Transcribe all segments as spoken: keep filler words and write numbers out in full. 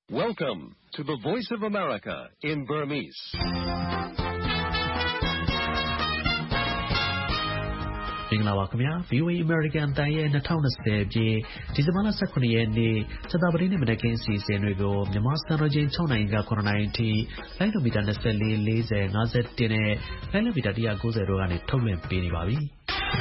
Welcome to the Voice of America in Burmese. ။မင်္ဂလာပါခင်ဗျာ ဗွီအိုအေ American အသံရဲ့၂၀၂၀ပြည့်ဒီဇင်ဘာလ၁၇ရက်နေ့ကြာသပတေးနေ့မနက်ခင်းအစီအစဉ်တွေကိုမြန်မာစံတော်ချိန်၆နာရီက၇နာရီအထိလိုင်းဒိုမီတာ၂၄ ၄၀ ၅၁နဲ့လိုင်းဒိုမီတာ၁၉၀တို့ကနေထုတ်လွှင့်ပေးနေပါပြီ။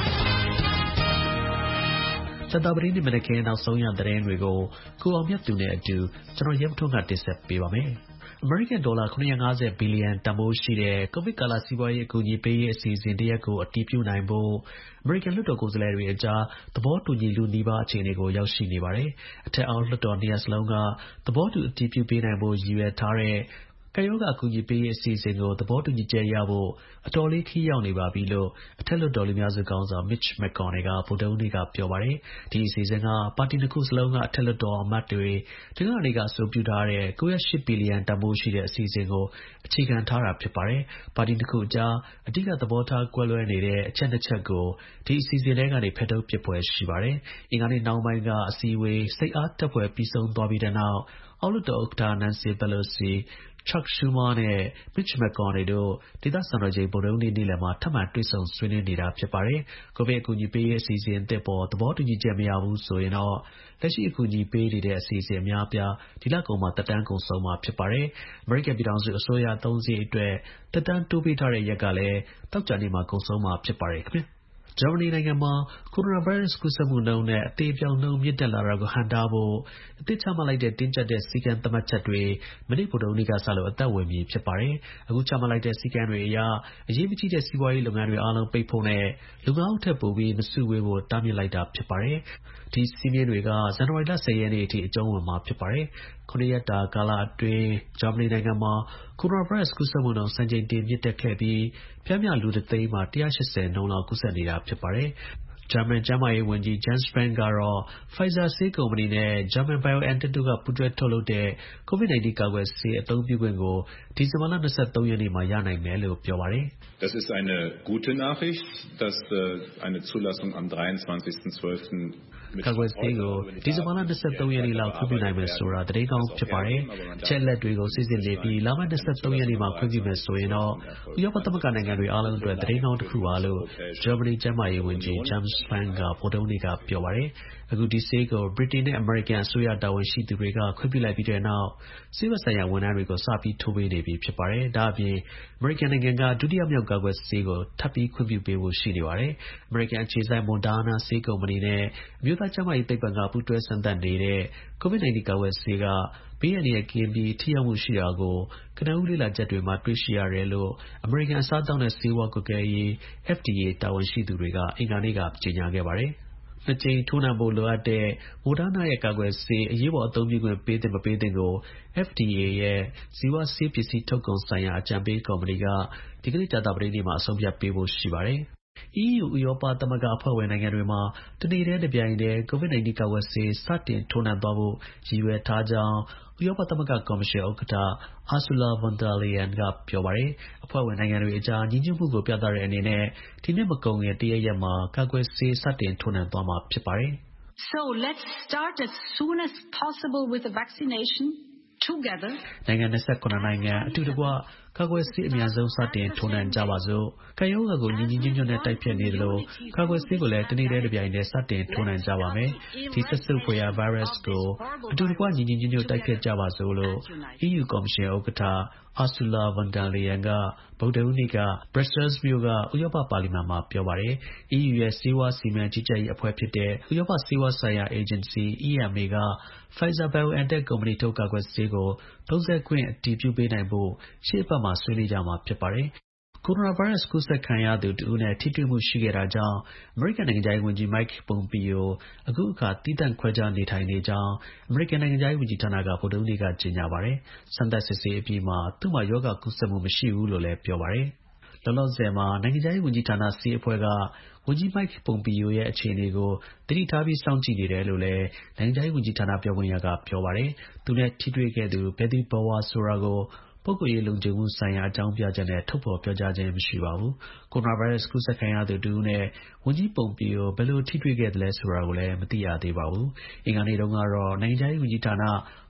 ကြာသပတေးနေ့မနက်ခင်းနောက်ဆုံးရသတင်းတွေကိုကိုအောင်မြတ်သူနဲ့အတူကျွန်တော်ရဲမထွန်းကတင်ဆက်ပေးပါမယ်။အမေရိကန်ဒေါ်လာ၇၅၀ဘီလီယံတန်ဖိုးရှိတဲ့ကိုဗစ်ကာလစီးပွားရေးအကူအညီပေးရေးအစီအစဉ်တစ်ရပ်ကိုအတည်ပြုနိုင်ဖို့အမေရိကန်လွှတ်တော်ကိုယ်စားလှယ်တွေအကြားသဘောတူညီလူနီးပါးအခြေအနေကိုရောက်ရှိနေပါတယ်။အထက်အောက်လွှတ်တော်နှစ်ရပ်စလုံးကသဘောတူအတည်ပြုပေးနိုင်ဖို့ရည်ရွယ်ထားတဲ့ကပ်ရောဂါအကူအညီပေးရေးအစီအစဉ်ကိုသဘောတူညီချက်ရဖို့အတော်လေးခရီးရောက်နေပါပြီလို့အထက်လွှတ်တော်လူများစုခေါင်းဆောင် Mitch McConnell ကဗုဒ္ဓဟူးနေ့ကပြောပါတယ်။ဒီအစီအစဉ်ကပါတီနှစ်ခုစလုံးကအထက်လွှတ်တော်အမတ်တွေဒီကနေ့ကအဆိုပြုထားတဲ့၉၀၈ဘီလီယံတန်ဖိုးရှိတဲ့အစီအစဉ်ကိုအခြေခံထားတာဖြစ်ပါတယ်။ပါတီနှစ်ခုအကြားအဓိကသဘောထားကွဲလွဲနေတဲ့အချက်နှစ်ချက်ကိုဒီအစီအစဉ်ထဲကနေဖယ်ထုတ်ပစ်ဖွယ်ရှိပါတယ်။အင်္ဂါနေ့နှောင်းပိုင်းကအစည်းအဝေးစိတ်အားတက်ဖွယ်ပြီးဆုံးသွားပြီးတဲ့နောက်အောက်လွှတ်တော်ဥက္ကဋ္ဌ Nancy Pelosi Chuck Schumer နဲ့ Mitch McConnell တို့ဒေသစံတော်ချိန်ဗုဒ္ဓဟူးနေ့နေ့လယ်မှာထပ်မံတွေ့ဆုံဆွေးနွေးနေတာဖြစ်ပါတယ်။ကိုဗစ်အကူအညီပေးရေးအစီအစဉ်အသစ်ပေါ်သဘောတူညီချက်မရဘူးဆိုရင်တော့လက်ရှိအကူအညီပေးနေတဲ့အစီအစဉ်အများအပြားဒီလကုန်မှာသက်တမ်းကုန်ဆုံးမှာဖြစ်ပါတယ်။အမေရိကန်ပြည်ထောင်စုအစိုးရအသုံးစရိတ်အတွက်သက်တမ်းတိုးပေးထားတဲ့ရက်ကလည်းသောကြာနေ့မှာကုန်ဆုံးမှာဖြစ်ပါတယ်ခင်ဗျာ။ဂျာမနီနိုင်ငံမှာကိုရိုနာဗိုင်းရပ်စ်ကူးစက်မှုနှုန်းနဲ့အသေအပျောက်နှုန်းမြင့်တက်လာတာကိုဟန့်တားဖို့အသစ်ချမှတ်လိုက်တဲ့တင်းကျပ်တဲ့စည်းကမ်းသတ်မှတ်ချက်တွေမနေ့ဗုဒ္ဓဟူးနေ့ကစလို့အသက်ဝင်ပြီဖြစ်ပါတယ်။အခုချမှတ်လိုက်တဲ့စည်းကမ်းတွေအရအရေးမကြီးတဲ့စီးပွားရေးလုပ်ငန်းတွေအားလုံးပိတ်ဖို့နဲ့လူငါးဦးထက်ပိုပြီးမစုဝေးဖို့တားမြစ်လိုက်တာဖြစ်ပါတယ်။ဒီစည်းမျဉ်းတွေကဇန်နဝါရီလ၁၀ရက်နေ့အထိအကျုံးဝင်မှာဖြစ်ပါတယ်။ခုနှစ်ရက်တာကာလအတွင်းဂျာမနီနိုင်ငံမှာကိုရိုနာဗိုင်းရပ်စ်ကူးစက်မှုနှုန်းစံချိန်တင်မြင့်တက်ခဲ့ပြီးပျမ်းမျှလူတစ်သိန်းမှာ၁၈၀နှုန်းလောက်ကူးစက်နေတာဖြစ်ပါတယ်။ဂျာမန်ကျန်းမာရေးဝန်ကြီး Jens Spahn ကတော့ Pfizer ဆေးကုမ္ပဏီနဲ့ German BioNTech တို့ကပူးတွဲထုတ်လုပ်တဲ့ COVID 19 ကာကွယ်ဆေးအသုံးပြုခွင့်ကိုဒီဇင်ဘာလ၂၃ရက်နေ့မှာရနိုင်မယ်လို့ပြောပါတယ်။ Das ist eine gute Nachricht, dass eine Zulassung am dreiundzwanzigsten zwölften ကာကွယ်ဆေးကိုဒီဇင်ဘာလ၂၃ရက်နေ့လောက်ခွင့်ပြုနိုင်မယ်ဆိုတာသတင်းကောင်းဖြစ်ပါတယ်။အချက်အလက်တွေကိုစစ်စစ်နေပြီးလာမယ့်၂၃ရက်နေ့မှာခွင့်ပြုမယ်ဆိုရင်တော့ဥရောပသမဂ္ဂနိုင်ငံတွေအားလုံးအတွက်သတင်းကောင်းတစ်ခုပါလို့ဂျာမနီကျန်းမာရေးဝန်ကြီး Jens Spahn ကဗုဒ္ဓဟူးနေ့ကပြောပါတယ်။အခုဒီဆေးကိုဗြိတိန်နဲ့အမေရိကန်အစိုးရတာဝန်ရှိသူတွေကခွင့်ပြုလိုက်ပြီးတဲ့နောက်ဆေးဘက်ဆိုင်ရာဝန်ထမ်းတွေကိုစပြီးထိုးပေးနေပြီဖြစ်ပါတယ်။ဒါအပြင်အမေရိကန်နိုင်ငံကဒုတိယမြောက်ကာကွယ်ဆေးကိုထပ်ပြီးခွင့်ပြုပေးဖို့ရှိနေပါတယ်။အမေရိကန်အခြေစိုက် Moderna ဆေးကုမ္ပဏီနဲ့အမျိုးသားကျန်းမာရေးသိပ္ပံကပူးတွဲစမ်းသပ်နေတဲ့ COVID 19 ကာကွယ်ဆေးကဘေးအန္တရာယ်ကင်းပြီးထိရောက်မှုရှိတာကိုကနဦးလေ့လာချက်တွေမှာတွေ့ရှိရတယ်လို့အမေရိကန်အစားအသောက်နဲ့ဆေးဝါးကွပ်ကဲရေး F D A တာဝန်ရှိသူတွေကအင်္ဂါနေ့ကကြေညာခဲ့ပါတယ်။နှစ်ကြိမ်ထိုးနှံဖို့လိုအပ်တဲ့ Moderna ရဲ့ကာကွယ်ဆေးအရေးပေါ်အသုံးပြုခွင့်ပေးသင့်မပေးသင့်ကို F D A ရဲ့ဇီဝဆေးပစ္စည်းထုတ်ကုန်ဆိုင်ရာအကြံပေးကော်မတီကဒီကနေ့ကြာသပတေးနေ့မှာအဆုံးဖြတ်ပေးဖို့ရှိပါတယ်။ E U ဥရောပသမဂ္ဂအဖွဲ့ဝင်နိုင်ငံတွေမှာတနေ့တည်းတစ်ပြိုင်တည်း COVID 19 ကာကွယ်ဆေးစတင်ထိုးနှံသွားဖို့ရည်ရွယ်ထားကြောင်းဥရောပသမဂ္ဂကော်မရှင်ဥက္ကဋ္ဌ Ursula von der Leyen ကပြောပါတယ်။အဖွဲ့ဝင်နိုင်ငံတွေအကြားညီညွတ်မှုကိုပြသတဲ့အနေနဲ့ဒီနှစ်မကုန်ခင်တစ်ရက်ရက်မှာကာကွယ်ဆေးစတင်ထိုးနှံသွားမှာဖြစ်ပါတယ်။ So let's start as soon as possible with the vaccination together. နိုင်ငံ၂၇နိုင်ငံအတူတကွကာကွယ်ဆေးအများဆုံးစတင်ထိုးနှံကြပါစို့။ကပ်ရောဂါကိုညီညီညွတ်ညွတ်နဲ့တိုက်ဖျက်နေသလိုကာကွယ်ဆေးကိုလည်းတနေ့တည်းတစ်ပြိုင်တည်းစတင်ထိုးနှံကြပါမယ်။ဒီဆက်စုပ်ဖွယ်ရာ virus ကိုအတူတကွညီညီညွတ်ညွတ်တိုက်ဖျက်ကြပါစို့လို့ E U ကော်မရှင်ဥက္ကဋ္ဌUrsula von der Leyen ကဗုဒ္ဓဟူးနေ့က Brussels မြို့ကဥရောပပါလီမန်မှာပြောပါတယ်။ E U ရဲ့ဆေးဝါးစီမံကြီးကြပ်ရေးအဖွဲ့ဖြစ်တဲ့ဥရောပဆေးဝါးဆိုင်ရာအေဂျင်စီ E M A က Pfizer BioNTech ကုမ္ပဏီထုတ်ကာကွယ်ဆေးကိုသုံးစွဲခွင့်အတည်ပြုပေးနိုင်ဖို့ရှေ့အပတ်မှာဆွေးနွေးကြမှာဖြစ်ပါတယ်။ကိုရိုနာဗိုင်းရပ်စ်ကူးစက်ခံရသူတစ်ဦးနဲ့ထိတွေ့မှုရှိခဲ့တာကြောင့်အမေရိကန်နိုင်ငံခြားရေးဝန်ကြီး Mike Pompeo အခုအခါသီးသန့်ခွဲခြားနေထိုင်နေကြောင်းအမေရိကန်နိုင်ငံခြားရေးဝန်ကြီးဌာနကဗုဒ္ဓဟူးနေ့ကကြေညာပါတယ်။စမ်းသပ်စစ်ဆေးအပြီးမှာသူ့မှာရောဂါကူးစက်မှုမရှိဘူးလို့လည်းပြောပါတယ်။လောလောဆယ်မှာနိုင်ငံခြားရေးဝန်ကြီးဌာနဆေးအဖွဲ့ကဝန်ကြီး Mike Pompeo ရဲ့အခြေအနေကိုသတိထားပြီးစောင့်ကြည့်နေတယ်လို့လည်းနိုင်ငံခြားရေးဝန်ကြီးဌာနပြောခွင့်ရကပြောပါတယ်။သူနဲ့ထိတွေ့ခဲ့သူဘယ်သူဘယ်ဝါဆိုတာကိုပုဂ္ဂိုလ်ရေးလုံခြုံမှုဆိုင်ရာအကြောင်းပြချက်နဲ့ထုတ်ဖော်ပြောကြားခြင်းမရှိပါဘူး။ကိုရိုနာဗိုင်းရပ်စ်ကူးစက်ခံရသူတစ်ဦးနဲ့ဝန်ကြီး Pompeo ဘယ်လိုထိတွေ့ခဲ့သလဲဆိုတာကိုလည်းမသိရသေးပါဘူး။အင်္ဂါနေ့တုန်းကတော့နိုင်ငံခြားရေးဝန်ကြီးဌာန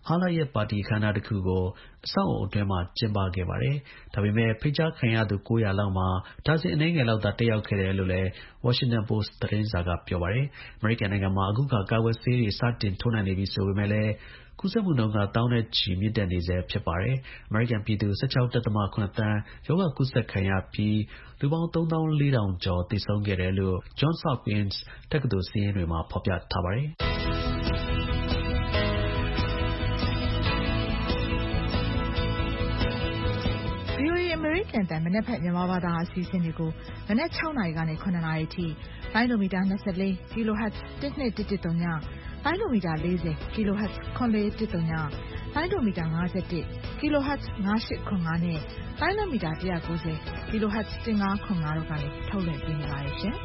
ဟာလာရဲ့ပါတီခမ်းနားတစ်ခုကိုအဆောက်အအုံအတွင်းမှာကျင်းပခဲ့ပါတယ်။ဒါပေမဲ့ဖိတ်ကြားခံရသူ၉၀၀လောက်မှာဒါဇင်အနည်းငယ်လောက်သာတက်ရောက်ခဲ့တယ်လို့လည်း Washington Post သတင်းစာကပြောပါတယ်။အမေရိကန်နိုင်ငံမှာအခုခါကာကွယ်ဆေးတွေစတင်ထိုးနှံနေပြီဆိုပေမဲ့လည်းကူးစက်မှုနှုန်းကသောင်းနဲ့ချီမြင့်တက်နေဆဲဖြစ်ပါတယ်။အမေရိကန်ပြည်သူ ၁၆.၇ သန်းရောဂါကူးစက်ခံရပြီးလူပေါင်း သုံးသောင်းလေးထောင်ကျော်သေဆုံးခဲ့တယ်လို့ Johns Hopkins တက္ကသိုလ်စာရင်းတွေမှာဖော်ပြထားပါတယ်။ဗွီအိုအေ အမေရိကန်အသံမနက်ဖြန်မြန်မာဘာသာအစီအစဉ်တွေကိုမနက်၆နာရီကနေ၇နာရီထိလိုင်းဒိုမီတာ၂၄ kilohertz တစ်နှစ်တစ်တစ်သုံးညလိုင်းဒိုမီတာ၄၀ kilohertz ခွန်လေးတစ်သုံးညလိုင်းဒိုမီတာ၅၁ kilohertz ၅၈ခွန်၅နဲ့လိုင်းဒိုမီတာ၁၉၀ kilohertz ၁၅ခွန်၅တို့ကနေထုတ်လွှင့်ပေးနေပါတယ်ရှင်။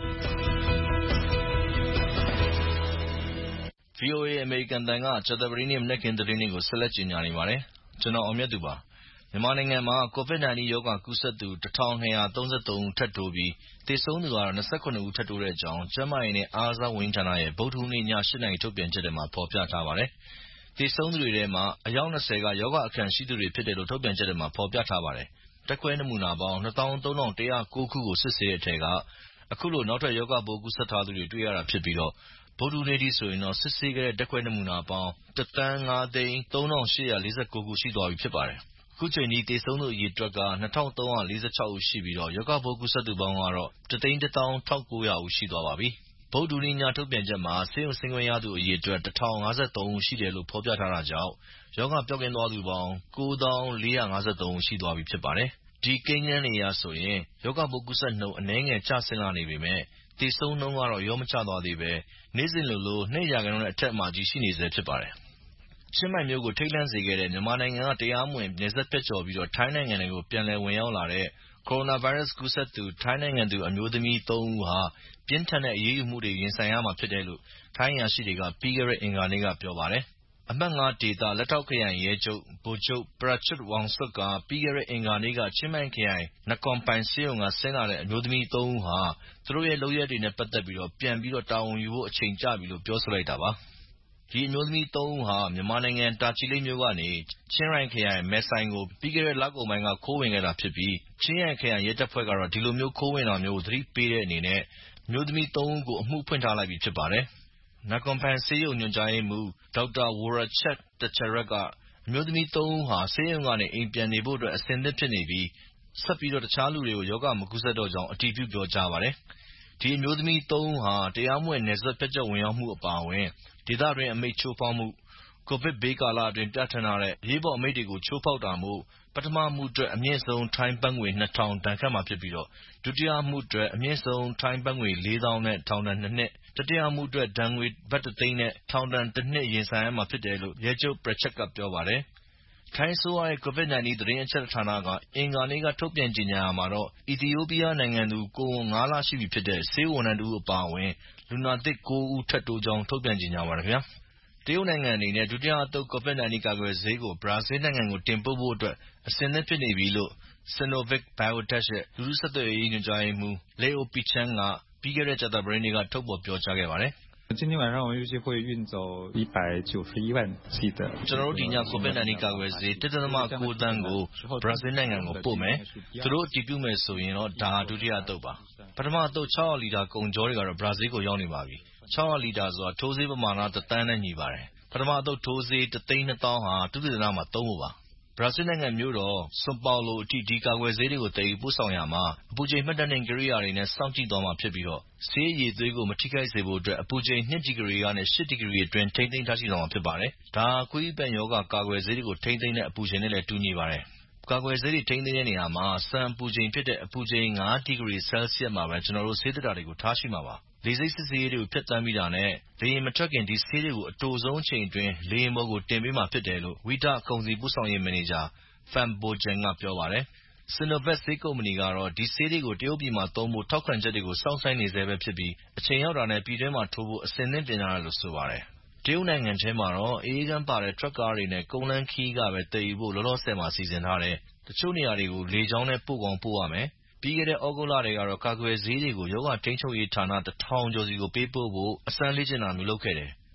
ဗွီအိုအေ အမေရိကန်အသံကကြာသပတေးနေ့မနက်ခင်းသတင်းတွေကိုဆက်လက်ကြေညာနေပါတယ်။ကျွန်တော်အောင်မြတ်သူပါ။မြန်မာနိုင်ငံမှာ ကိုဗစ်၁၉ ရောဂါကူးစက်သူ တစ်ထောင်နှစ်ရာသုံးဆယ့်သုံးဦးထပ်တိုးပြီးသေဆုံးသူကတော့၂၇ဦးထပ်တိုးတဲ့အကြောင်းကျန်းမာရေးနဲ့အားကစားဝန်ကြီးဌာနရဲ့ဗုဒ္ဓဟူးနေ့ည၈နာရီထုတ်ပြန်ချက်ထဲမှာဖော်ပြထားပါတယ်။သေဆုံးသူတွေထဲမှာအယောက်၂၀ကရောဂါအခံရှိသူတွေဖြစ်တယ်လို့ထုတ်ပြန်ချက်ထဲမှာဖော်ပြထားပါတယ်။ဓာတ်ခွဲနမူနာပေါင်း၂သောင်းသုံးထောင်၁၀၉ခုကိုစစ်ဆေးတဲ့အထဲကအခုလိုနောက်ထပ်ရောဂါပိုးကူးစက်ထားသူတွေတွေ့ရတာဖြစ်ပြီးတော့ဗုဒ္ဓဟူးနေ့ထိဆိုရင်တော့စစ်ဆေးခဲ့တဲ့ဓာတ်ခွဲနမူနာပေါင်းတစ်သန်းငါးသိန်းသုံးထောင်ရှစ်ရာလေးဆယ့်ကိုးခုရှိသွားပြီဖြစ်ပါတယ်။အခုချိန်ထိသေဆုံးသူအရေအတွက်ကနှစ်ထောင်သုံးရာလေးဆယ့်ခြောက်ဦးရှိပြီးတော့ရောဂါပိုးကူးစက်သူပေါင်းကတော့တစ်သိန်းတစ်သောင်းတစ်ထောင်ကိုးရာဦးရှိသွားပါပြီ။ဗုဒ္ဓဟူးနေ့ညထုတ်ပြန်ချက်မှာဆေးရုံဆင်းခွင့်ရသူအရေအတွက်တစ်ထောင်ငါးဆယ့်သုံးဦးရှိတယ်လို့ဖော်ပြထားတာကြောင့်ရောဂါပျောက်ကင်းသွားသူပေါင်းကိုးသောင်းလေးရာငါးဆယ့်သုံးဦးရှိသွားပြီဖြစ်ပါတယ်။ဒီကိန်းဂဏန်းတွေအရဆိုရင်ရောဂါပိုးကူးစက်နှုန်းအနည်းငယ်ကျဆင်းလာနေပေမဲ့သေဆုံးနှုန်းကတော့လျော့မကျသွားသေးပဲနေ့စဉ်လိုလို၂ရာခိုင်နှုန်းနဲ့အထက်မှာကြီးရှိနေဆဲဖြစ်ပါတယ်။ချင်းမိုင်မြို့ကိုထိတ်လန့်စေခဲ့တဲ့မြန်မာနိုင်ငံကတရားမဝင်နယ်စပ်ဖြတ်ကျော်ပြီးထိုင်းနိုင်ငံထဲကိုပြန်လည်ဝင်ရောက်လာတဲ့ကိုရိုနာဗိုင်းရပ်စ်ကူးစက်သူထိုင်းနိုင်ငံသူအမျိုးသမီးသုံးဦးဟာပြင်းထန်တဲ့အရေးယူမှုတွေရင်ဆိုင်ရမှာဖြစ်တယ်လို့ထိုင်းအရာရှိတွေကပြီးခဲ့တဲ့အင်္ဂါနေ့ကပြောပါတယ်။အမှတ်၅ဒေသလက်ထောက်ခရိုင်ရဲချုပ်ဗိုလ်ချုပ်ပရာချွတ်ဝမ်စွတ်ကပြီးခဲ့တဲ့အင်္ဂါနေ့ကချင်းမိုင်ခရိုင်နကွန်ပိုင်ဆေးရုံကဆင်းလာတဲ့အမျိုးသမီးသုံးဦးဟာသူတို့ရဲ့လုပ်ရပ်တွေနဲ့ပတ်သက်ပြီးပြန်ပြီးတာဝန်ယူဖို့အချိန်ကျပြီလို့ပြောဆိုလိုက်တာပါ။ဒီအမျိုးသမီးသုံးဦးဟာမြန်မာနိုင်ငံတာချီလိတ်မြို့ကနေချင်းရိုင်ခရိုင်မဲဆိုင်ကိုပြီးခဲ့တဲ့လကုန်ပိုင်းကခိုးဝင်ခဲ့တာဖြစ်ပြီးချင်းရိုင်ခရိုင်ရဲတပ်ဖွဲ့ကတော့ဒီလိုမျိုးခိုးဝင်တာမျိုးကိုသတိပေးတဲ့အနေနဲ့အမျိုးသမီးသုံးဦးကိုအမှုဖွင့်ထားလိုက်ပြီဖြစ်ပါတယ်။နကွန်ပိုင်ဆေးရုံညွှန်ကြားရေးမှူးဒေါက်တာဝရချက်တချရက်ကအမျိုးသမီးသုံးဦးဟာဆေးရုံကနေအိမ်ပြန်နေဖို့အတွက်အဆင်သင့်ဖြစ်နေပြီးဆက်ပြီးတခြားလူတွေကိုရောဂါမကူးစက်တော့ကြောင်းအတည်ပြုပြောကြားပါတယ်။ဒီအမျိုးသမီးသုံးဦးဟာတရားမဝင်နယ်စပ်ဖြတ်ကျော်ဝင်ရောက်မှုအပါအဝင်ဒေသတွင်းအမိန့်ချိုးဖောက်မှုကိုဗစ်ဘေးကာလအတွင်းပြဌာန်းထားတဲ့အရေးပေါ်အမိန့်တွေကိုချိုးဖောက်တာမို့ပထမအမှုအတွက်အမြင့်ဆုံးထိုင်းဘတ်ငွေနှစ်ထောင်ဒဏ်ခတ်မှာဖြစ်ပြီးဒုတိယအမှုအတွက်အမြင့်ဆုံးထိုင်းဘတ်ငွေလေးသောင်းနဲ့ထောင်ဒဏ်နှစ်နှစ်တတိယအမှုအတွက်ဒဏ်ငွေဘတ်တစ်သိန်းနဲ့ထောင်ဒဏ်တစ်နှစ်ရင်ဆိုင်ရမှာဖြစ်တယ်လို့ရဲချုပ်ပရာချတ်ကပြောပါတယ်။ထိုင်းအစိုးရရဲ့ကိုဗစ်၁၉သတင်းအချက်အလက်ဌာနကအင်္ဂါနေ့ကထုတ်ပြန်ကြေညာရာမှာတော့အီသီယိုးပီးယားနိုင်ငံသူကိုယ်ဝန်ငါးလရှိပြီဖြစ်တဲ့ဆေးဝန်ထမ်းတစ်ဦးအပါအဝင်လူနာသစ်ကိုးဦးထပ်တိုးကြောင်းထုတ်ပြန်ကြေညာပါတယ်ခင်ဗျာ။တရုတ်နိုင်ငံအနေနဲ့ဒုတိယအသုတ်ကိုဗစ်၁၉ကာကွယ်ဆေးကိုဘရာဇီးနိုင်ငံကိုတင်ပို့ဖို့အတွက်အဆင်သင့်ဖြစ်နေပြီလို့ Sinovac Biotech ရဲ့လူထုဆက်သွယ်ရေးညွှန်ကြားရေးမှူး Leo Pichang ကပြီးခဲ့တဲ့ကြာသပတေးနေ့ကထုတ်ဖော်ပြောကြားခဲ့ပါတယ် “今天晚上我们预计会运走一百九十一万剂的ကျွန်တော်တို့ဒီညကိုဗစ်၁၉ကာကွယ်ဆေးတစ်ဒသမ ကိုးသန်းကိုဘရာဇီးနိုင်ငံကိုပို့မယ်။သူတို့အတည်ပြုမယ်ဆိုရင်တော့ဒါဟာဒုတိယအသုတ်ပါ။ပထမအသုတ်၆၀၀လီတာကုန်ချောတွေကတော့ဘရာဇီးကိုရောက်နေပါပြီ။၆၀၀လီတာဆိုတာထိုးဆေးပမာဏတစ်သန်းနဲ့ညီပါတယ်။ပထမအသုတ်ထိုးဆေးတစ်သိန်းနှစ်သောင်းဟာသုတေသနမှာသုံးဖို့ပါ။ဘရာဇီးနိုင်ငံမြို့တော်ဆွန်ပေါလိုအထိဒီကာကွယ်ဆေးတွေကိုသယ်ယူပို့ဆောင်ရာမှာအပူချိန်မှတ်တမ်းတင်ကိရိယာတွေနဲ့စောင့်ကြည့်သွားမှာဖြစ်ပြီးဆေးအရည်အသွေးကိုမထိခိုက်စေဖို့အတွက်အပူချိန်၂ဒီဂရီကနေ၈ဒီဂရီအတွင်းထိန်းသိမ်းထားရှိသွားမှာဖြစ်ပါတယ်။ဒါဟာခွေးအပြန်ရောဂါကာကွယ်ဆေးတွေကိုထိန်းသိမ်းတဲ့အပူချိန်နဲ့လည်းတူညီပါတယ်။ကာကွယ်ဆေးတွေထိန်းသိမ်းတဲ့နေရာမှာစံအပူချိန်ဖြစ်တဲ့အပူချိန်ငါးဒီဂရီဆဲလ်စီယပ်မှာပဲကျွန်တော်တို့ဆေးသေတ္တာတွေကိုထားရှိမှာပါ။လေဆိပ်စစ်ဆေးရေးတွေကိုဖြတ်သန်းပြီးတာနဲ့လေယာဉ်မထွက်ခင်ဒီဆေးတွေကိုအတိုဆုံးအချိန်အတွင်းလေယာဉ်ပေါ်ကိုတင်ပေးမှာဖြစ်တယ်လို့ဝိတကုန်စည်ပို့ဆောင်ရေးမန်နေဂျာPham Bojang ကပြောပါတယ်။ Sinovac ဆေးကုမ္ပဏီကတော့ဒီဆေးတွေကိုတရုတ်ပြည်မှာသုံးဖို့ထောက်ခံချက်တွေကိုစောင့်ဆိုင်းနေဆဲပဲဖြစ်ပြီးအချိန်ရောက်တာနဲ့ပြည်တွင်းမှာထိုးဖို့အဆင်သင့်ပြင်ထားတယ်လို့ဆိုပါတယ်။တရုတ်နိုင်ငံထဲမှာတော့အအေးခန်းပါတဲ့ထရပ်ကားတွေနဲ့ကုန်းလမ်းခရီးကပဲသယ်ယူဖို့လောလောဆယ်မှာစီစဉ်ထားတယ်။တချို့နေရာတွေကိုလေကြောင်းနဲ့ပို့ကောင်းပို့ရမယ်။ပြီးခဲ့တဲ့သြဂုတ်လထဲကတော့ကာကွယ်ဆေးတွေကိုရောဂါထိန်းချုပ်ရေးဌာနတစ်ထောင်ကျော်စီကိုပေးပို့ဖို့အစမ်းလေ့ကျင့်တာမျိုးလုပ်ခဲ့တယ်။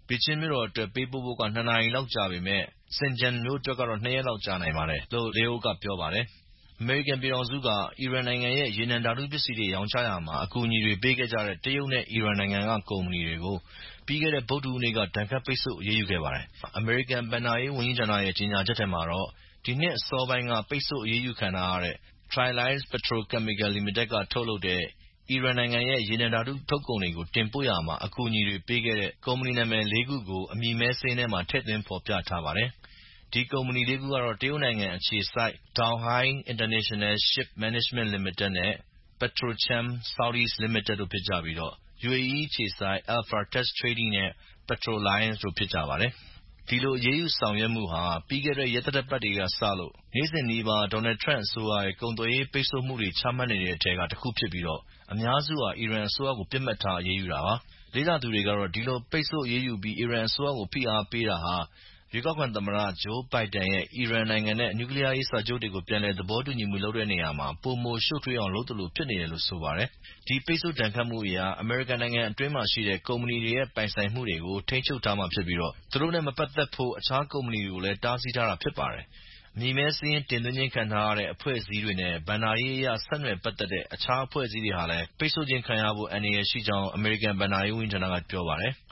ဘေကျင်းမြို့တော်အတွက်ပေးပို့ဖို့ကနှစ်နာရီလောက်ကြာပေမဲ့စင်ဂျန်မြို့အတွက်ကတော့နှစ်ရက်လောက်ကြာနိုင်ပါတယ်လို့လေယိုကပြောပါတယ်။အမေရိကန်ပြည်ထောင်စုကအီရန်နိုင်ငံရဲ့ရေနံဓာတုပစ္စည်းတွေရောင်းချရာမှာအကူအညီတွေပေးခဲ့ကြတဲ့တရုတ်နဲ့အီရန်နိုင်ငံကကုမ္ပဏီတွေကိုပြီးခဲ့တဲ့ဗုဒ္ဓဟူးနေ့ကဒဏ်ခတ်ပိတ်ဆို့အရေးယူခဲ့ပါတယ်။အမေရိကန်ဘဏ္ဍာရေးဝန်ကြီးဌာနရဲ့ကြေညာချက်ထဲမှာတော့ဒီနှစ်အစောပိုင်းကပိတ်ဆို့အရေးယူခံထားရတဲ့ Triliance Petrochemical Limited ကထုတ်လုပ်တဲ့အီရန်နိုင်ငံရဲ့ရေနံဓာတုထုတ်ကုန်တွေကိုတင်ပို့ရာမှာအကူအညီတွေပေးခဲ့တဲ့ကုမ္ပဏီနာမည်လေးခုကိုအမည်မည်းစာရင်းထဲမှာထည့်သွင်းဖော်ပြထားပါတယ်။ဒီကုမ္ပဏီလေးခုကတော့တရုတ်နိုင်ငံအခြေစိုက် Donghai International Ship Management Limited နဲ့ Petrochem Saudis Limited တို့ဖြစ်ကြပြီး ယူအေအီး အခြေစိုက် Alpha Tech Trading နဲ့ Petroliance တို့ဖြစ်ကြပါတယ်။ဒီလိုအရေးယူဆောင်ရွက်မှုဟာပြီးခဲ့တဲ့ရက်သတ္တပတ်တွေကစလို့နေ့စဉ်နီးပါးဒေါ်နယ်ထရန့်အစိုးရရဲ့ကုန်သွယ်ရေးပိတ်ဆို့မှုတွေချမှတ်နေတဲ့အထဲကတစ်ခုဖြစ်ပြီးအများစုဟာအီရန်အစိုးရကိုပစ်မှတ်ထားအရေးယူတာပါ။လေ့လာသူတွေကတော့ဒီလိုပိတ်ဆို့အရေးယူပြီးအီရန်အစိုးရကိုဖိအားပေးတာဟာရွေးကောက်ခံသမ္မတဂျိုးဘိုင်ဒန်ရဲ့အီရန်နိုင်ငံနဲ့နျူကလီးယားရေးစာချုပ်တွေကိုပြန်လည်သဘောတူညီမှုလုပ်တဲ့နေရာမှာပိုမိုရှုပ်ထွေးအောင်လုပ်သလိုဖြစ်နေတယ်လို့ဆိုပါတယ်။ဒီပိတ်ဆို့ဒဏ်ခတ်မှုအရအမေရိကန်နိုင်ငံအတွင်းမှာရှိတဲ့ကုမ္ပဏီတွေရဲ့ပိုင်ဆိုင်မှုတွေကိုထိန်းချုပ်ထားမှာဖြစ်ပြီးသူတို့နဲ့မပတ်သက်ဖို့အခြားကုမ္ပဏီတွေကိုလည်းတားဆီးထားတာဖြစ်ပါတယ်။အမည်မည်းစာရင်းတင်သွင်းခြင်းခံထားရတဲ့အဖွဲ့အစည်းတွေနဲ့ဘဏ္ဍာရေးအရဆက်နွယ်ပတ်သက်တဲ့အခြားအဖွဲ့အစည်းတွေဟာလည်းပိတ်ဆို့ခြင်းခံရဖို့အန္တရာယ်ရှိကြောင်းအမေရိကန်ဘဏ္ဍာရေးဝန်ကြီးဌာနကပြောပါတယ်။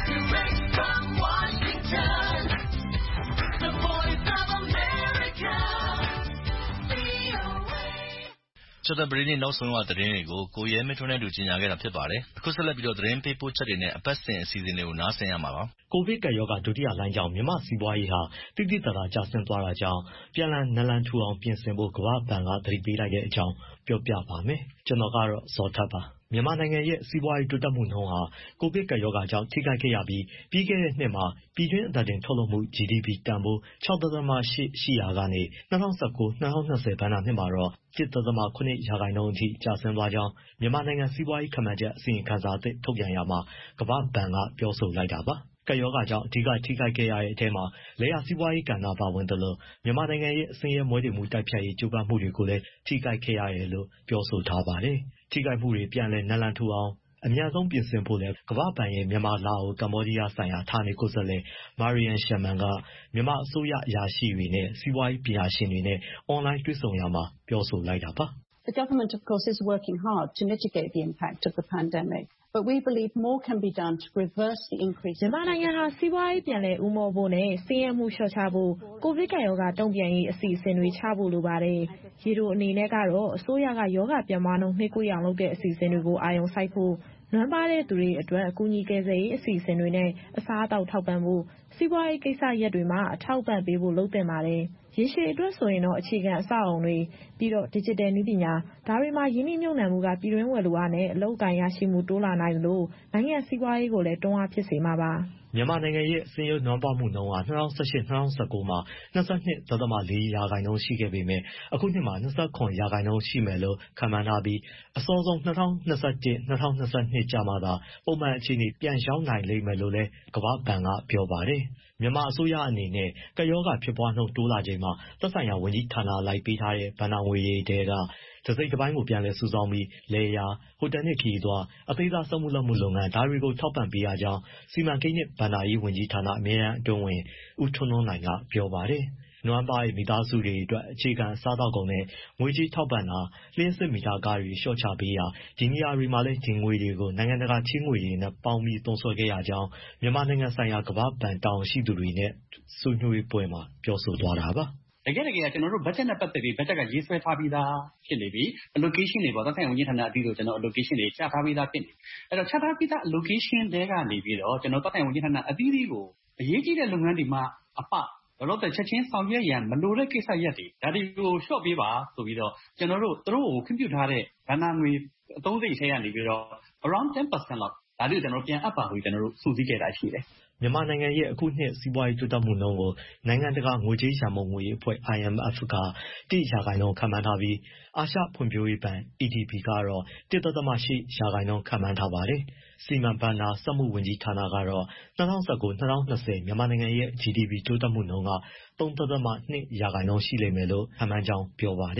ကြာသပတေးနေ့နောက်ဆုံးရသတင်းတွေကိုကိုရဲမင်းထွန်းနဲ့တူကြီးညာခဲ့တာဖြစ်ပါတယ်။အခုဆက်လက်ပြီးတော့သတင်းပေးပို့ချက်တွေနဲ့အပတ်စဉ်အစီအစဉ်တွေကိုနားဆင်ရမှာပါ။ကိုဗစ်ကပ်ရောဂါဒုတိယလှိုင်းကြောင့်မြန်မာစီးပွားရေးဟာတိတိကျကျကျဆင်းသွားတာကြောင့်ပြန်လည်နလန်ထူအောင်ပြင်ဆင်ဖို့ကမ္ဘာ့ဘဏ်ကသတိပေးလိုက်တဲ့အကြောင်းပြောပြပါမယ်။ကျွန်တော်ကတော့ဇော်ထက်ပါ။မြန်မာနိုင်ငံရဲ့စီးပွားရေးတိုးတက်မှုနှုန်းဟာကိုဗစ်ကပ်ရောဂါကြောင့်ထိခိုက်ခဲ့ရပြီးပြီးခဲ့တဲ့နှစ်မှာပြည်တွင်းအသားတင်ထုတ်လုပ်မှု ဂျီဒီပီ တန်ဖိုး ၆ဒသမ ၈ ရှိရာကနေ၂၀၁၉-၂၀၂၀ ဘဏ္ဍာနှစ်မှာတော့၁ဒသမ ၇ ရာခိုင်နှုန်းအထိကျဆင်းသွားကြောင်းမြန်မာနိုင်ငံစီးပွားရေးခန့်မှန်းချက်အစီရင်ခံစာအသစ်ထုတ်ပြန်ရာမှာကမ္ဘာ့ဘဏ်ကပြောဆိုလိုက်တာပါ။ကပ်ရောဂါကြောင့်အဓိကထိခိုက်ခဲ့ရတဲ့အထဲမှာလယ်ယာစီးပွားရေးကဏ္ဍပါဝင်သလိုမြန်မာနိုင်ငံရဲ့ဆင်းရဲမွဲတေမှုတိုက်ဖျက်ရေးကြိုးပမ်းမှုတွေကိုလည်းထိခိုက်ခဲ့ရတယ်လို့ပြောဆိုထားပါတယ်။ထိခိုက်မှုတွေပြန်လည်နလန်ထူအောင်အများဆုံးပြင်ဆင်ဖို့လည်းကမ္ဘာ့ဘဏ်ရဲ့မြန်မာလာအိုကမ္ဘောဒီးယားဆိုင်ရာဌာနေကိုယ်စားလှယ်မာရီယန်ရှမ်မန်ကမြန်မာအစိုးရအရာရှိတွေနဲ့စီးပွားရေးပညာရှင်တွေနဲ့အွန်လိုင်းတွေ့ဆုံရာမှာပြောဆိုလိုက်တာပါ။ The government of course is working hard to mitigate the impact of the pandemic. But we believe more can be done to reverse the increase. မြန်မာနိုင်ငံဟာစီးပွားရေးပြန်လည်ဦးမော့ဖို့နဲ့ဆင်းရဲမှုလျှော့ချဖို့ကိုဗစ်ကပ်ရောဂါတုံ့ပြန်ရေးအစီအစဉ်တွေချဖို့လိုပါတယ်။ရေတိုအနေနဲ့ကတော့အစိုးရကရောဂါပြန့်ပွားနှုန်းနှေးကွေးအောင်လုပ်တဲ့အစီအစဉ်တွေကိုအာရုံစိုက်ဖို့နွမ်းပါးတဲ့သူတွေအတွက်အကူအညီကယ်ဆယ်ရေးအစီအစဉ်တွေနဲ့အစားအသောက်ထောက်ပံ့ဖို့စီးပွားရေးကိစ္စရပ်တွေမှာအထောက်ပံ့ပေးဖို့လုပ်သင့်ပါတယ်။ရေရှည်အတွက်ဆိုရင်တော့အခြေခံအဆောက်အအုံတွေပြီးတော့ digital နည်းပညာဒါတွေမှာရင်းနှီးမြှုပ်နှံမှုကပြည်တွင်းဝယ်လိုအားနဲ့အလုပ်အကိုင်ရရှိမှုတိုးလာနိုင်လို့နိုင်ငံစီးပွားရေးကိုလည်းတွန်းအားဖြစ်စေမှာပါ။မြန်မာနိုင်ငံရဲ့ဆင်းရဲနွမ်းပါးမှုနှုန်းဟာ၂၀၁၈-၂၀၁၉မှာ၂၂ဒသမ ၄ ရာခိုင်နှုန်းရှိခဲ့ပေမဲ့အခုနှစ်မှာ၂၇ ရာခိုင်နှုန်းရှိမယ်လို့ခန့်မှန်းထားပြီးအစောဆုံး၂၀၂၁-၂၀၂၂ ကျမှသာပုံမှန်အခြေအနေပြန်ရောက်နိုင်လိမ့်မယ်လို့လည်းကမ္ဘာ့ဘဏ်ကပြောပါတယ်။မြန်မာအစိုးရအနေနဲ့ကပ်ရောဂါဖြစ်ပွားနှုန်းတိုးလာချိန်မှာသက်ဆိုင်ရာဝန်ကြီးဌာနလိုက်ပေးထားတဲ့ဘဏ္ဍာငွေတွေထဲကတစိတ်တစ်ပိုင်းကိုပြန်လည်စုဆောင်းပြီးလယ်ယာဟိုတယ်နဲ့ခရီးသွားအသေးစားစက်မှုလက်မှုလုပ်ငန်းဒါတွေကိုထောက်ပံ့ပေးရကြောင်းစီမံကိန်းနဲ့ဘဏ္ဍာရေးဝန်ကြီးဌာနအမြဲတမ်းအတွင်းဝန်ဦးထွန်းထွန်းနိုင်ကပြောပါတယ်။နွမ်းပါးရဲ့မိသားစုတွေအတွက်အခြေခံစားသောက်ကုန်နဲ့ငွေကြေးထောက်ပံ့တာလျှပ်စစ်မီတာကားတွေလျှော့ချပေးတာဒီနေရာတွေမှာလည်းဒီငွေတွေကိုနိုင်ငံတကာချေးငွေတွေနဲ့ပေါင်းပြီးသုံးစွဲခဲ့ရကြောင်းမြန်မာနိုင်ငံဆိုင်ရာကမ္ဘာ့ဘဏ်တာဝန်ရှိသူတွေနဲ့ဆွေးနွေးပွဲမှာပြောဆိုသွားတာပါ။တကယ်တကယ်ကျွန်တော်တို့ budget နဲ့ပတ်သက်ပြီး budget ကရေးဆွဲထားပြီးသားဖြစ်နေပြီ allocation တွေပေါ့သက်ဆိုင်ဝန်ကြီးဌာနအသီးတို့ကျွန်တော် allocation တွေချထားပြီးသားဖြစ်နေအဲ့တော့ချထားပြီးသား allocation တွေကနေပြီးတော့ကျွန်တော်သက်ဆိုင်ဝန်ကြီးဌာနအသီးသီးကိုအရေးကြီးတဲ့လုပ်ငန်းတွေမှာအပဘလို့တဲ့ချက်ချင်းဆောင်ရွက်ရန်မလိုတဲ့ကိစ္စရပ်တွေဒါတွေကိုလျှော့ပေးပါဆိုပြီးတော့ကျွန်တော်တို့သူတို့ကိုခွင့်ပြုထားတဲ့ဘဏ္ဍာငွေအသုံးစရိတ်ထဲကနေပြီးတော့ around ten percent လောက်ဒါတွေကိုကျွန်တော်ပြန်အပ်ပါလို့ကျွန်တော်တို့စုစည်းခဲ့တာရှိတယ်မြန်မာနိုင်ငံရဲ့အခုနှစ်စီးပွားရေးတိုးတက်မှုနှုန်းကိုနိုင်ငံတကာငွေကြေးရန်ပုံငွေအဖွဲ့ အိုင်အမ်အက်ဖ် ကတစ်ရာခိုင်နှုန်းခန့်မှန်းထားပြီးအာရှဖွံ့ဖြိုးရေးဘဏ် အေဒီဘီ ကတော့တစ်ဒသမ ၈ ရာခိုင်နှုန်းခန့်မှန်းထားပါတယ်။စီမံဘဏ္ဍာစက်မှုဝန်ကြီးဌာနကတော့၂၀၁၉-၂၀၂၀မြန်မာနိုင်ငံရဲ့ ဂျီဒီပီ တိုးတက်မှုနှုန်းက၃ဒသမ ၂ ရာခိုင်နှုန်းရှိလိမ့်မယ်လို့ခန့်မှန်းကြောင်းပြောပါတယ်။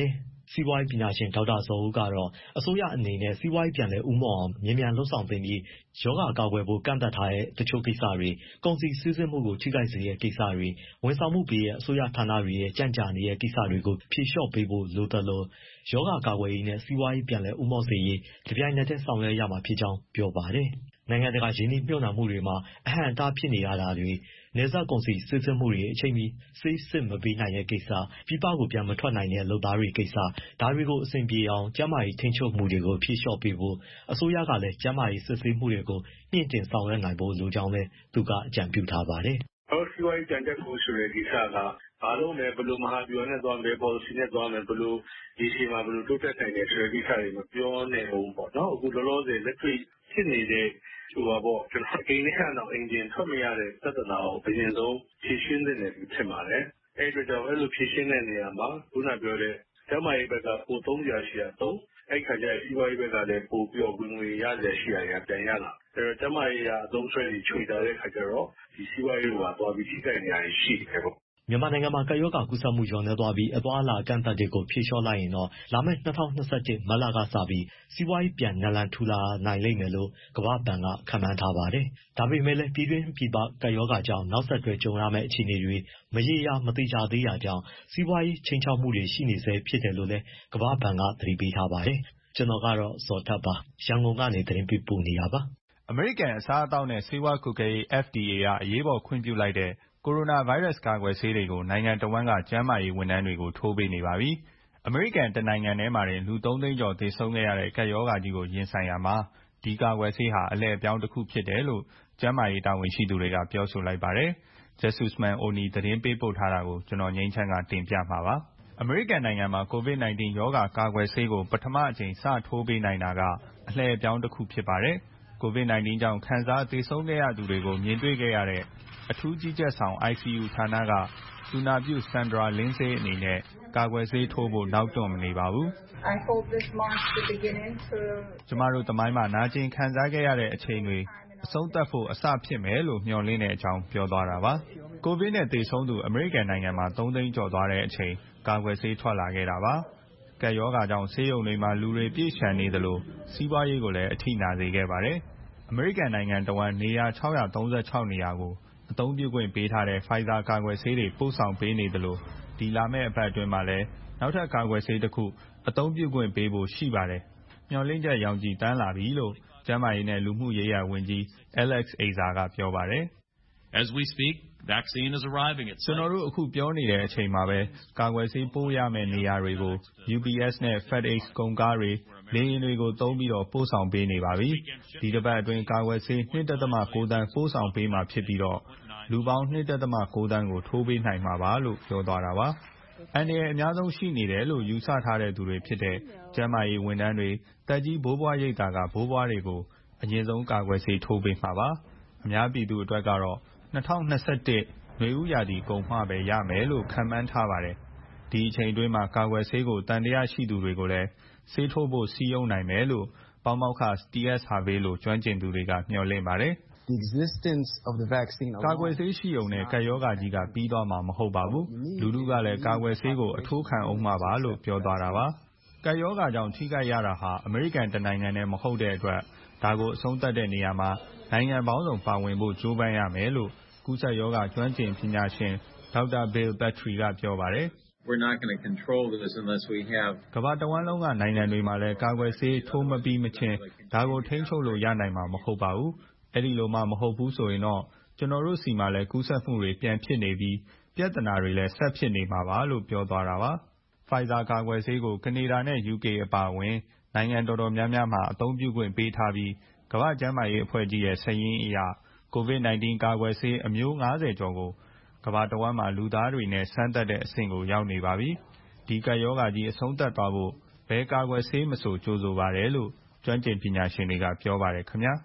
စီးပွားရေးပညာရှင်ဒေါက်တာဇော်ဦးကတော့အစိုးရအနေနဲ့စီးပွားရေးပြန်လည်ဦးမော့အောင်မြန်မြန်လုပ်ဆောင်သင့်ပြီးရောဂါကာကွယ်ဖို့ကန့်သတ်ထားတဲ့တချို့ကိစ္စတွေကုန်စည်စီးဆင်းမှုကိုထိခိုက်စေတဲ့ကိစ္စတွေဝန်ဆောင်မှုပေးတဲ့အစိုးရဌာနတွေရဲ့ကြန့်ကြာနေတဲ့ကိစ္စတွေကိုဖြေလျှော့ပေးဖို့လိုသလိုရောဂါကာကွယ်ရေးနဲ့စီးပွားရေးပြန်လည်ဦးမော့စေရေးတပြိုင်နက်တည်းဆောင်ရွက်ရမှာဖြစ်ကြောင်းပြောပါတယ်။နိုင်ငံတကာရင်းနှီးမြှုပ်နှံမှုတွေမှာအဟန့်အတားဖြစ်နေရတာတွေနယ်စပ်ကုန်စည်စီးဆင်းမှုတွေအချိန်မီဆေးစစ်မပေးနိုင်တဲ့ကိစ္စပြည်ပကိုပြန်မထွက်နိုင်တဲ့လုပ်သားတွေကိစ္စဒါတွေကိုအဆင်ပြေအောင်ကျန်းမာရေးထိန်းချုပ်မှုတွေကိုဖြေလျှော့ပေးဖို့အစိုးရကလည်းကျန်းမာရေးစစ်ဆေးမှုတွေကိုမြင့်တင်ဆောင်ရွက်နိုင်ဖို့လိုကြောင်းလည်းသူကအကြံပြုထားပါတယ်။အော်စီဝိုင်းကြံတက်ဖို့ဆိုတဲ့ကိစ္စကအားလုံးလည်းဘယ်လိုမဟာဗျူဟာနဲ့သွားမယ် policy နဲ့သွားမယ်ဘယ်လိုဒီအချိန်မှာဘယ်လိုတိုးတက်နိုင်တယ်ဆိုတဲ့ကိစ္စတွေမပြောနိုင်ဘူးပေါ့နော်အခုလောလောဆယ်လက်တွေ့ဖြစ်နေတဲ့ဟိုပါပေါ့ကျွန်တော်အိမ်ထဲကတော့အင်ဂျင်ထွက်မရတဲ့သဒ္ဒနာကိုအရင်ဆုံးဖြည့်ရှင်းတဲ့နေပြီဖြစ်ပါတယ်အဲ့ဒီတော့အဲ့လိုဖြည့်ရှင်းတဲ့နေရာမှာခုနပြောတဲ့ကျန်းမာရေးဘက်ကပိုသုံးကြရှိတာသုံးအဲ့ခါကျရင်စီးပွားရေးဘက်ကလည်းပိုပြီးတော့ဝင်ငွေရရရှိရရပြန်ရလာအဲ့တော့ကျန်းမာရေးကအသုံးဆွဲပြီးချွေတာတဲ့ခါကျတော့ဒီစီးပွားရေးကသွားပြီးထိခိုက်နေရရှိတယ်ပေါ့မြန်မာနိုင်ငံမှာကပ်ရောဂါကူးစက်မှုလျော့နည်းသွားပြီးအသွားအလာအကန့်အသတ်တွေကိုဖြေလျှော့လိုက်ရင်တော့လာမယ့်၂၀၂၁မတ်လကစပြီးစီးပွားရေးပြန်နလန်ထူလာနိုင်လိမ့်မယ်လို့ကမ္ဘာ့ဘဏ်ကခန့်မှန်းထားပါတယ်။ဒါပေမဲ့လည်းပြည်တွင်းပြည်ပကပ်ရောဂါကြောင့်နောက်ဆက်တွဲကြုံရမယ့်အခြေအနေတွေမရေရာမသေချာသေးတာကြောင့်စီးပွားရေးချိန်ချောက်မှုတွေရှိနေဆဲဖြစ်တယ်လို့လည်းကမ္ဘာ့ဘဏ်ကသတိပေးထားပါတယ်။ကျွန်တော်ကတော့ဇော်ထက်ပါရန်ကုန်ကနေသတင်းပေးပို့နေတာပါ။အမေရိကန်အစားအသောက်နဲ့ဆေးဝါးကွပ်ကဲရေး F D A ကအရေးပေါ်ခွင့်ပြုလိုက်တဲ့ကိုရိုနာဗိုင်းရပ်စ်ကာကွယ်ဆေးတွေကိုနိုင်ငံတော်ဝန်ကကျန်းမာရေးဝန်ထမ်းတွေကိုထိုးပေးနေပါပြီ။အမေရိကန်တနိုင်ငံထဲမှာတင်လူသုံးသိန်းကျော်သေဆုံးခဲ့ရတဲ့ကပ်ရောဂါကြီးကိုရင်ဆိုင်ရမှာဒီကာကွယ်ဆေးဟာအလဲအပြောင်းတစ်ခုဖြစ်တယ်လို့ကျန်းမာရေးတာဝန်ရှိသူတွေကပြောဆိုလိုက်ပါတယ်။ Jesusman Oni သတင်းပေးပို့ထားတာကိုကျွန်တော်ငိမ့်ချမ်းကတင်ပြမှာပါ။အမေရိကန်နိုင်ငံမှာ ကိုဗစ် ၁၉ ရောဂါကာကွယ်ဆေးကိုပထမအကြိမ်စထိုးပေးနိုင်တာကအလဲအပြောင်းတစ်ခုဖြစ်ပါတယ်။ကိုဗစ် ၁၉ ကြောင့်ခံစားသေဆုံးခဲ့ရသူတွေကိုမြင်တွေ့ခဲ့ရတဲ့အထူးကြီးကြပ်ဆောင် I C U ဌာနကသူနာပြု Sandra Lindsay အနေနဲ့ကာကွယ်ဆေးထိုးဖို့နောက်တွန့်မနေပါဘူး။ I hope this marks the beginning to ကျမတို့တမိုင်းမှာနာကျင်ခံစားခဲ့ရတဲ့အချိန်တွေအဆုံးသတ်ဖို့အစဖြစ်မယ်လို့မျှော်လင့်တဲ့အကြောင်းပြောသွားတာပါ။ကိုဗစ်နဲ့သေဆုံးသူအမေရိကန်နိုင်ငံမှာသုံးသိန်းကျော်သွားတဲ့အချိန်ကာကွယ်ဆေးထွက်လာခဲ့တာပါ။ကပ်ရောဂါကြောင့်ဆေးရုံတွေမှာလူတွေပြည့်ချန်နေသလိုစီးပွားရေးကိုလည်းအထိနာစေခဲ့ပါတယ်။အမေရိကန်နိုင်ငံတဝန်းနေရာ၆၃၆နေရာကိုအသုံးပြုခွင့်ပေးထားတဲ့ Pfizer ကာကွယ်ဆေးတွေပို့ဆောင်ပေးနေသလိုဒီလာမယ့်အပတ်အတွင်းမှာလည်းနောက်ထပ်ကာကွယ်ဆေးတစ်ခုအသုံးပြုခွင့်ပေးဖို့ရှိပါတယ်။မျှော်လင့်ချက်ရောင်ခြည်တန်းလာပြီလို့ကျန်းမာရေးနဲ့လူမှုရေးရာဝန်ကြီး Alex Azar ကပြောပါတယ်။ As we speak, vaccine is arriving at ကျွန်တော်တို့အခုပြောနေတဲ့အချိန်မှာပဲကာကွယ်ဆေးပို့ရမယ့်နေရာတွေကို U P S နဲ့ FedEx ကုန်ကားတွေလေယာဉ်တွေကိုသုံးပြီးတော့ပို့ဆောင်ပေးနေပါပြီ။ဒီတစ်ပတ်အတွင်းကာကွယ်ဆေး ၂.၉ သန်းပို့ဆောင်ပေးမှာဖြစ်ပြီးတော့လူပေါင်း ၂.၉ သန်းကိုထိုးပေးနိုင်မှာပါလို့ပြောသွားတာပါ။အန္တရာယ်အများဆုံးရှိနေတယ်လို့ယူဆထားတဲ့သူတွေဖြစ်တဲ့ကျန်းမာရေးဝန်ထမ်းတွေသက်ကြီးဘိုးဘွားရိပ်သာကဘိုးဘွားတွေကိုအရင်ဆုံးကာကွယ်ဆေးထိုးပေးမှာပါ။အများပြည်သူအတွက်ကတော့၂၀၂၁နွေဦးရာသီကုန်မှပဲရမယ်လို့ခန့်မှန်းထားပါတယ်။ဒီအချိန်အတွင်းမှာကာကွယ်ဆေးကိုသံသယရှိသူတွေကိုလည်းဆေးထိုးဖို့စည်းရုံးနိုင်မယ်လို့ပေါမောက္ခ T S Harvey လိုကျွမ်းကျင်သူတွေကမျှော်လင့်ပါတယ်။ The existence of the vaccine ကာကွယ်ဆေးရှိုံနဲ့ကပ်ရောဂါကြီးကပြီးသွားမှာမဟုတ်ပါဘူး။လူထုကလည်းကာကွယ်ဆေးကိုအထိုးခံအောင်မှာပါလို့ပြောသွားတာပါ။ကပ်ရောဂါကြောင့်ထိခိုက်ရတာဟာအမေရိကန်တနိုင်ငံနဲ့မဟုတ်တဲ့အတွက်ဒါကိုအဆုံးသတ်တဲ့နေရာမှာနိုင်ငံပေါင်းစုံပါဝင်ဖို့ကြိုးပမ်းရမယ်လို့ကူးစက်ရောဂါကျွမ်းကျင်ပညာရှင်ဒေါက်တာ Bill Petrie ကပြောပါတယ်။ We're not going to control this unless we have ကမ္ဘာတဝန်းလုံးကနိုင်ငံတွေမှာလည်းကာကွယ်ဆေးထိုးမပြီးမချင်းဒါကိုထိန်းချုပ်လို့ရနိုင်မှာမဟုတ်ပါဘူး။အဲ့ဒီလိုမှမဟုတ်ဘူးဆိုရင်တော့ကျွန်တော်တို့စီမှာလည်းကူးစက်မှုတွေပြန်ဖြစ်နေပြီးပြဿနာတွေလည်းဆက်ဖြစ်နေမှာပါလို့ပြောသွားတာပါ။ Pfizer ကာကွယ်ဆေးကိုကနေဒါနဲ့ U K အပါအဝင်နိုင်ငံတော်တော်များများမှာအသုံးပြုခွင့်ပေးထားပြီးကမ္ဘာ့ကျန်းမာရေးအဖွဲ့ကြီးရဲ့စာရင်းအရကိုဗစ် ၁၉ ကာကွယ်ဆေးအမျိုး၅၀ကျော်ကိုကမ္ဘာတဝန်းမှာလူသားတွေနဲ့စမ်းသပ်တဲ့အဆင့်ကိုရောက်နေပါပြီ။ဒီကပ်ရောဂါကြီးအဆုံးသတ်သွားဖို့ဘယ်ကာကွယ်ဆေးမဆိုကြိုဆိုပါတယ်လို့ကျွမ်းကျင်ပညာရှင်တွေကပြောပါတယ်ခင်ဗျာ။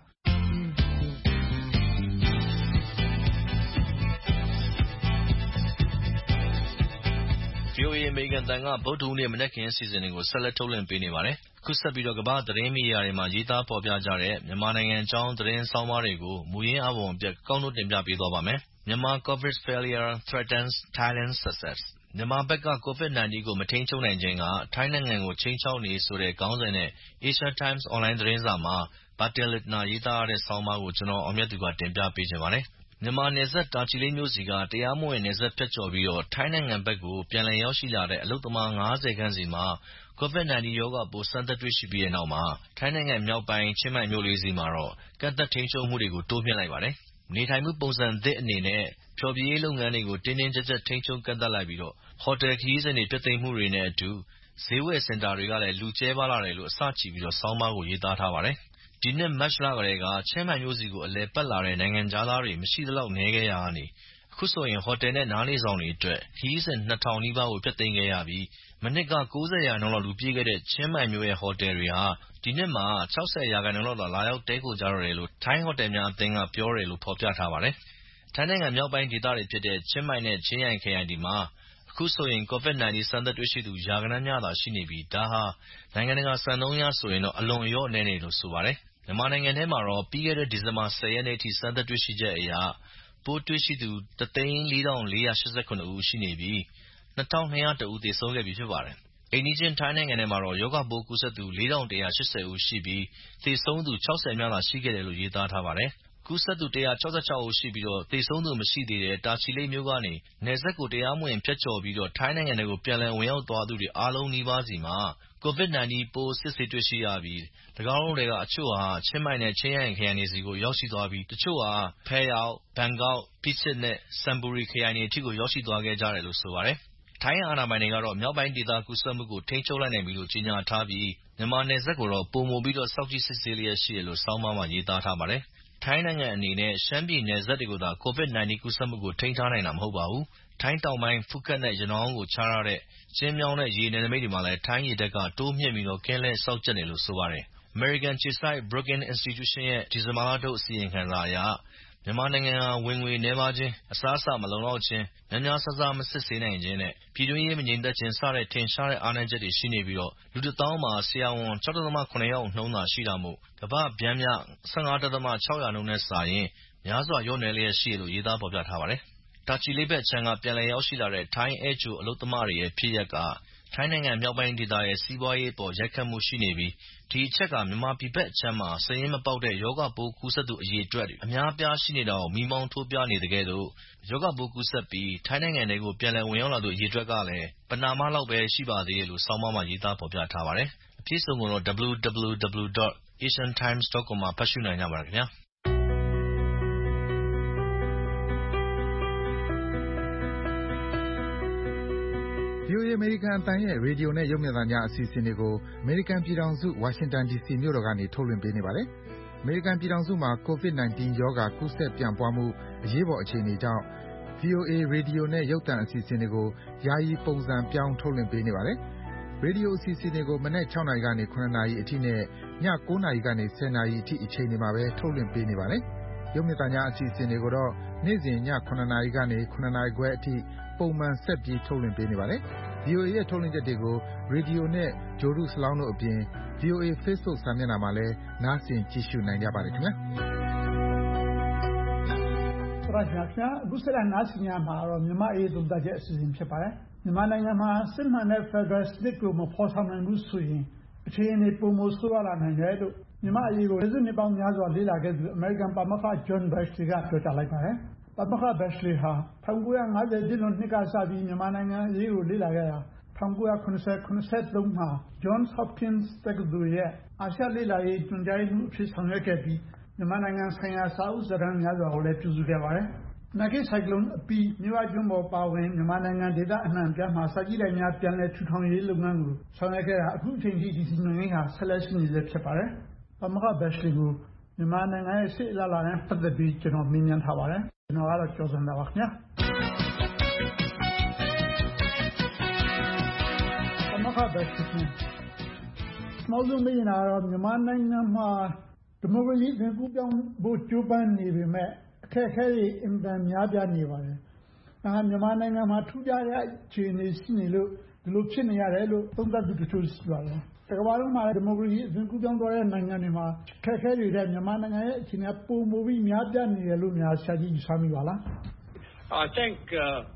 V O A အမေရိကန်အသံကဗုဒ္ဓဟူးနေ့မနက်ခင်းအစီအစဉ်တွေကိုဆက်လက်ထုတ်လွှင့်ပေးနေပါတယ်။အခုဆက်ပြီးကမ္ဘာ့သတင်းမီဒီယာတွေမှာရေးသားဖော်ပြကြတဲ့မြန်မာနိုင်ငံအကြောင်းသတင်းဆောင်းပါးတွေကိုမူရင်းအားပုံအပျက်ကောက်နှုတ်တင်ပြပေးသွားပါမယ်။ Myanmar COVID failure threatens Thailand's success မြန်မာဘက်က ကိုဗစ် ၁၉ ကိုမထိန်းချုပ်နိုင်ခြင်းကထိုင်းနိုင်ငံကိုခြိမ်းခြောက်နေဆိုတဲ့ခေါင်းစဉ်နဲ့ Asia Times အွန်လိုင်းသတင်းစာမှာ Bertil Lintner ရေးသားထားတဲ့ဆောင်းပါးကိုကျွန်တော်အောင်မြတ်သူကတင်ပြပေးချင်ပါတယ်။မြန်မာနယ်စပ်တာချီလိတ်မြို့ဆီကတရားမဝင်နယ်စပ်ဖြတ်ကျော်ပြီးတော့ထိုင်းနိုင်ငံဘက်ကိုပြန်လည်ရောက်ရှိလာတဲ့အလုပ်သမား၅၀ခန့်စီမှာကိုဗစ် ၁၉ ရောဂါပိုးစမ်းသပ်တွေ့ရှိပြီးတဲ့နောက်မှာထိုင်းနိုင်ငံမြောက်ပိုင်းချင်းမိုင်မြို့လေးစီမှာတော့ကန့်သတ်ထိန်းချုပ်မှုတွေကိုတိုးမြှင့်လိုက်ပါတယ်။နေထိုင်မှုပုံစံသစ်အနေနဲ့ဖျော်ဖြေရေးလုပ်ငန်းတွေကိုတင်းတင်းကျပ်ကျပ်ထိန်းချုပ်ကန့်သတ်လိုက်ပြီးတော့ဟိုတယ်ခရီးစဉ်တွေပြတ်သိမ်းမှုတွေနဲ့အတူဈေးဝယ်စင်တာတွေကလည်းလူကျဲပါလာတယ်လို့အစချီပြီးတော့ဆောင်းပါးကိုရေးသားထားပါတယ်။ဒီနှစ်မတ်လကတည်းကချင်းမိုင်မြို့စီကိုအလည်ပတ်လာတဲ့နိုင်ငံခြားသားတွေမရှိသလောက်နည်းခဲ့ရာကနေအခုဆိုရင်ဟိုတယ်နဲ့နားနေဆောင်တွေအတွက်ခရီးစဉ်နှစ်ထောင်နီးပါးကိုပြတ်သိမ်းခဲ့ရပြီးမနှစ်က၉၀ရာခိုင်နှုန်းလောက်လူပြည့်ခဲ့တဲ့ချင်းမိုင်မြို့ရဲ့ဟိုတယ်တွေဟာဒီနှစ်မှာ၆၀ရာခိုင်နှုန်းလောက်သာလာရောက်တည်းခိုကြတော့တယ်လို့ထိုင်းဟိုတယ်များအသင်းကပြောတယ်လို့ဖော်ပြထားပါတယ်။ထိုင်းနိုင်ငံမြောက်ပိုင်းဒေသတွေဖြစ်တဲ့ချင်းမိုင်နဲ့ချင်းရိုင်ခရိုင်တွေမှာအခုဆိုရင်ကိုဗစ် ၁၉ စမ်းသပ်တွေ့ရှိသူရာဂဏန်းများသာရှိနေပြီးဒါဟာနိုင်ငံတကာစံနှုန်းအရဆိုရင်တော့အလွန်အရော့နည်းနေလို့ဆိုပါတယ်။မြန်မာနိုင်ငံထဲမှာတော့ပြီးခဲ့တဲ့ဒီဇင်ဘာ၁၀ရက်နေ့အထိစမ်းသပ်တွေ့ရှိချက်အရပိုးတွေ့ရှိသူတသိန်းလေးထောင်လေးရာ၈၇ဦးရှိနေပြီးနှစ်ထောင်နှစ်ရာတစ်ဦးသေဆုံးခဲ့ပြီဖြစ်ပါတယ်။အိမ်နီးချင်းထိုင်းနိုင်ငံထဲမှာတော့ရောဂါပိုးကူးစက်သူလေးထောင်တစ်ရာ၈၀ဦးရှိပြီးသေဆုံးသူ၆၀များသာရှိခဲ့တယ်လို့ရေးသားထားပါတယ်။ကူးစက်သူတစ်ရာ၆၆ဦးရှိပြီးတော့သေဆုံးသူမရှိသေးတဲ့တာချီလိတ်မြို့ကနေနယ်စပ်ကိုတရားမဝင်ဖြတ်ကျော်ပြီးတော့ထိုင်းနိုင်ငံထဲကိုပြန်လည်ဝင်ရောက်သွားသူတွေအားလုံးနီးပါးစီမှာကိုဗစ် ၁၉ ပိုးစစ်ဆေးတွေ့ရှိရပြီး၎င်းတို့ထဲကအချို့ဟာချင်းမိုင်နဲ့ချင်းရိုင်ခရိုင်တွေစီကိုရောက်ရှိသွားပြီးတချို့ဟာဖဲရောက်၊ဘန်ကောက်၊ဖီချစ်နဲ့စန်ဘူရီခရိုင်တွေအထိကိုရောက်ရှိသွားခဲ့ကြတယ်လို့ဆိုပါတယ်။ထိုင်းအာဏာပိုင်တွေကတော့မြောက်ပိုင်းဒေသကူးစက်မှုကိုထိန်းချုပ်လိုက်နိုင်ပြီလို့ကြေညာထားပြီးမြန်မာနယ်စပ်ကိုတော့ပိုမိုပြီးတော့စောင့်ကြည့်စစ်ဆေးလျက်ရှိတယ်လို့ဆောင်းပါးမှာရေးသားထားပါတယ်။ထိုင်းနိုင်ငံအနေနဲ့ရှမ်းပြည်နယ်စပ်တွေကိုသာကိုဗစ် ၁၉ ကူးစက်မှုကိုထိန်းထားနိုင်တာမဟုတ်ပါဘူး။ထိုင်းတောင်ပိုင်းဖူးခက်နဲ့ရနောင်းကိုခြားထားတဲ့ကျဉ်းမြောင်းတဲ့ရေနယ်နိမိတ်တွေမှာလည်းထိုင်းရေတပ်ကတိုးမြှင့်ပြီးတော့ကင်းလှည့်စောင့်ကြပ်နေလို့ဆိုပါတယ်။ American အခြေစိုက် Brookings Institution ရဲ့ဒီဇင်ဘာလထုတ်အစီရင်ခံစာအရမြန်မာနိုင်ငံဟာဝင်ငွေနည်းပါးခြင်း၊အစားအစာမလုံလောက်ခြင်း၊များများစားစားမစစ်ဆေးနိုင်ခြင်းနဲ့ပြည်တွင်းရေးမငြိမ်သက်ခြင်းစတဲ့ထင်ရှားတဲ့အားနည်းချက်တွေရှိနေပြီးတော့လူတစ်သောင်းမှာဆရာဝန် ၆.၇ ယောက်နှုန်းသာရှိတာမို့ကမ္ဘာ့ပျမ်းမျှ ၁၅.၆ ရာနှုန်းနဲ့စာရင်များစွာလျော့နည်းလျက်ရှိတယ်လို့ရေးသားဖော်ပြထားပါတယ်။တာချီလိတ်ဘက်အခြမ်းကပြန်လည်ရောက်ရှိလာတဲ့ထိုင်းဧည့်ကြိုအလုပ်သမားတွေရဲ့ဖြစ်ရပ်ကထိုင်းနိုင်ငံမြောက်ပိုင်းဒေသရဲ့စီးပွားရေးအပေါ်ရိုက်ခတ်မှုရှိနေပြီးဒီအချက်ကမြန်မာပြည်ဘက်အခြမ်းမှာစာရင်းမပေါက်တဲ့ရောဂါပိုးကူးစက်သူအရေအတွက်အများအပြားရှိနေတာကိုမီးမောင်းထိုးပြနေသကဲ့သို့ရောဂါပိုးကူးစက်ပြီးထိုင်းနိုင်ငံထဲကိုပြန်လည်ဝင်ရောက်လာသူအရေအတွက်ကလည်းပဏာမလောက်ပဲရှိပါသေးတယ်လို့ဆောင်းပါးမှာရေးသားဖော်ပြထားပါတယ်။အပြည့်အစုံကိုတော့ double-u double-u double-u dot asian times dot com မှာဖတ်ရှုနိုင်ကြပါတယ်ခင်ဗျာ။ဗွီအိုအေအမေရိကန်အသံရဲ့ရေဒီယိုနဲ့ရုပ်မြင်သံကြားအစီအစဉ်တွေကိုအမေရိကန်ပြည်ထောင်စုဝါရှင်တန်ဒီစီမြို့တော်ကနေထုတ်လွှင့်ပေးနေပါတယ်။အမေရိကန်ပြည်ထောင်စုမှာကိုဗစ် ၁၉ ရောဂါကူးစက်ပြန့်ပွားမှုအရေးပေါ်အခြေအနေကြောင့် ဗွီအိုအေရေဒီယိုနဲ့ရုပ်သံအစီအစဉ်တွေကိုယာယီပုံစံပြောင်းထုတ်လွှင့်ပေးနေပါတယ်။ရေဒီယိုအစီအစဉ်တွေကိုမနက်၆နာရီကနေ၇နာရီအထိနဲ့ည၉နာရီကနေ၁၀နာရီအထိအချိန်တွေမှာပဲထုတ်လွှင့်ပေးနေပါတယ်။ရုပ်မြင်သံကြားအစီအစဉ်တွေကိုတော့နေ့စဉ်ည၇နာရီကနေ၇နာရီခွဲအထိပုံမှန်ဆက်ပြီးထုတ်လွှင့်ပေးနေပါတယ်။ဗွီအိုအေရဲ့ထုတ်လွှင့်ချက်တွေကိုရေဒီယိုနဲ့ဂြိုလ်တုစလောင်းတို့အပြင် ဗွီအိုအေ Facebook စာမျက်နှာမှာလည်းနားဆင်ကြည့်ရှုနိုင်ကြပါတယ်ခင်ဗျာ။အခုဆက်လက်နားဆင်ကြရမှာကတော့မြန်မာ့အရေးသုံးသပ်ချက်အစီအစဉ်ဖြစ်ပါတယ်။မြန်မာနိုင်ငံမှာစစ်မှန်တဲ့ဖက်ဒရယ်စနစ်ကိုမဖော်ဆောင်နိုင်ဘူးဆိုရင်အခြေအနေပိုမိုဆိုးရွားလာနိုင်တယ်လို့မြန်မာ့အရေးကိုဆယ်စုနှစ်ပေါင်းများစွာလေ့လာခဲ့သူအမေရိကန်ပါမောက္ခ John Benchley ကပြောကြားလိုက်ပါတယ်။ပါမောက္ခ Benchley ဟာ၁၉၅၀ပြည့်လွန်နှစ်ကစပြီးမြန်မာနိုင်ငံအရေးကိုလေ့လာခဲ့တာ၁၉၇၀-၇၃မှာ Johns Hopkins တက္ကသိုလ်ရဲ့အာရှလေ့လာရေးညွှန်ကြားရေးမှူးအဖြစ်ဆောင်ရွက်ခဲ့ပြီးမြန်မာနိုင်ငံဆိုင်ရာစာအုပ်စာတမ်းများစွာကိုလည်းပြုစုခဲ့ပါတယ်။နာဂစ်ဆိုင်ကလုန်းအပြီးမြစ်ဝကျွန်းပေါ်ပါဝင်မြန်မာနိုင်ငံဒေသအနှံ့အပြားမှာစာကြည့်တိုက်များပြန်လည်ထူထောင်ရေးလုပ်ငန်းကိုဆောင်ရွက်ခဲ့တာအခုအချိန်ထိဒီစီမံကိန်းဟာဆက်လက်ရှိနေဆဲဖြစ်ပါတယ်။ပါမောက္ခ Benchley ကိုမြန်မာနိုင်ငံရဲ့ရှေ့အလားအလာနဲ့ပတ်သက်ပြီးကျွန်တော်မေးမြန်းထားပါတယ်။ကျွန်တော်ကတော့ကျော်စံသာပါခင်ဗျာ။ပါမောက္ခ Benchleyနောက်ဆုံးမေးနေတာကတော့မြန်မာနိုင်ငံမှာဒီမိုကရေစီကူးပြောင်းဖို့ကြိုးပမ်းနေပေမဲ့အခက်အခဲတွေအင်မတန်များပြားနေပါတယ်။ဒါမြန်မာနိုင်ငံမှာထူးခြားတဲ့အခြေအနေရှိနေလို့ဒီလိုဖြစ်နေရတယ်လို့သုံးသပ်သူတချို့ရှိပါတယ်။တကမ္ဘာလုံးမှာဒီမိုကရေစီကူးပြောင်းသွားတဲ့နိုင်ငံတွေမှာအခက်အခဲတွေတဲ့မြန်မာနိုင်ငံရဲ့အခြေအနေပိုမိုပြီးများပြားနေတယ်လို့များဆရာကြီးယူဆမိပါလား။ I think uh,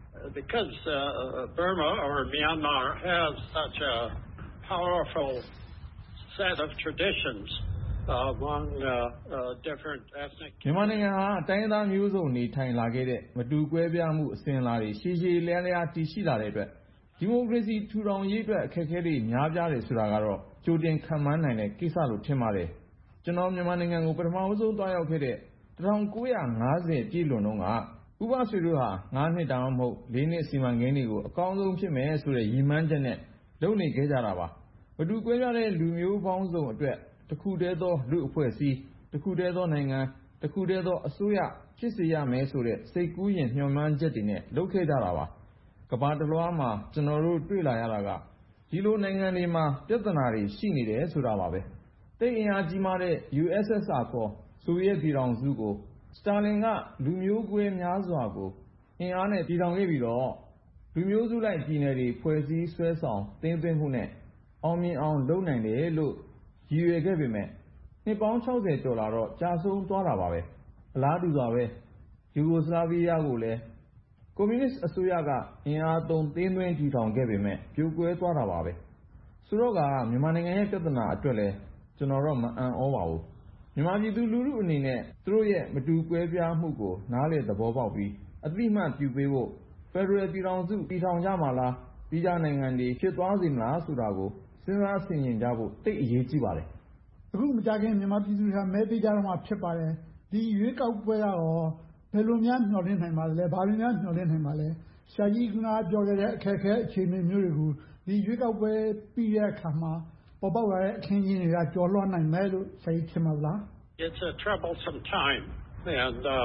because uh, Burma or Myanmar has such a powerful set of traditions among uh, uh, different ethnic မြန်မာနိုင်ငံဟာတိုင်းသားမျိုးစုံနေထိုင်လာခဲ့တဲ့မတူကွဲပြားမှုအစဉ်အလာတွေရှည်ရှည်လျားလျားတည်ရှိလာတဲ့အတွက်ဒီမိုကရေစီထူထောင်ရေးအတွက်အခက်အခဲတွေများပြားတယ်ဆိုတာကတော့ကြိုတင်ခံမှန်းနိုင်တဲ့ကိစ္စလို့ထင်ပါတယ်ကျွန်တော်မြန်မာနိုင်ငံကိုပထမဆုံးသွားရောက်ခဲ့တဲ့nineteen fiftyပြည့်လွန်တုန်းကဥပဆွေတို့ဟာfiveနှစ်တောင်မဟုတ်fourနှစ်စီမံကိန်းတွေကိုအကောင်းဆုံးဖြစ်မယ်ဆိုတဲ့ရည်မှန်းချက်နဲ့လုပ်နေခဲ့ကြတာပါမတူကွဲပြားတဲ့လူမျိုးပေါင်းစုံအတွက်တခုတည်းသောလူအဖွဲ့အစည်းတခုတည်းသောနိုင်ငံတခုတည်းသောအစိုးရဖြစ်စေရမယ်ဆိုတဲ့စိတ်ကူးရင်မျှော်မှန်းချက်တွေနဲ့လုပ်ခဲ့ကြတာပါကမ္ဘာတစ်လွှားမှာကျွန်တော်တို့တွေ့လာရတာကဒီလိုနိုင်ငံတွေမှာပြဿနာတွေရှိနေတယ်ဆိုတာပါပဲတိတ်အင်အားကြီးမားတဲ့ U S S R ခေါ်ဆိုဗီယက်ပြည်ထောင်စုကိုစတာလင်ကလူမျိုးကွဲများစွာကိုအင်အားနဲ့တည်ထောင်ခဲ့ပြီးတော့လူမျိုးစုလိုက်ပြည်နယ်တွေဖွဲ့စည်းဆွဲဆောင်သိမ်းသွင်းမှုနဲ့အောင်မြင်အောင်လုပ်နိုင်တယ်လို့ရည်ရွယ်ခဲ့ပေမဲ့နှစ်ပေါင်းsixtyကျော်လာတော့ကြာဆုံးသွားတာပါပဲအလားတူစွာပဲယူဂိုစလာဗီးယားကိုလည်းကွန်မြူနစ်အစိုးရကအင်အားသုံးသိမ်းသွင်းတည်ထောင်ခဲ့ပေမဲ့ပြိုကွဲသွားတာပါပဲဆိုတော့ကမြန်မာနိုင်ငံရဲ့ပြဿနာအတွက်လည်းကျွန်တော်တော့မအံ့ဩပါဘူးမြန်မာပြည်သူလူထုအနေနဲ့သူတို့ရဲ့မတူကွဲပြားမှုကိုနားလည်သဘောပေါက်ပြီးအသိမှတ်ပြုပေးဖို့ဖက်ဒရယ်ပြည်ထောင်စုတည်ထောင်ကြမှာလားပြည်ခြားနိုင်ငံတွေဖြစ်သွားစေမလားဆိုတာကိုစဉ်းစားဆင်ခြင်ကြဖို့တိတ်အရေးကြီးပါတယ်အခုမကြခင်မြန်မာပြည်သူတွေမဲပေးကြတော့မှဖြစ်ပါတယ်ဒီရွေးကောက်ပွဲကတော့ဘယ်လိုများမျှော်လင့်နိုင်ပါလဲဘာလို့များမျှော်လင့်နိုင်ပါလဲဆရာကြီးကပြောခဲ့တဲ့အခက်အခဲအခြေအနေမျိုးတွေကိုဒီရွေးကောက်ပွဲပြီးတဲ့အခါမှာပေါ်ပေါက်လာတဲ့အခင်းအကျင်းတွေကကျော်လွှားနိုင်မယ်လို့ဆရာကြီးထင်ပါလား It's a troublesome time and uh,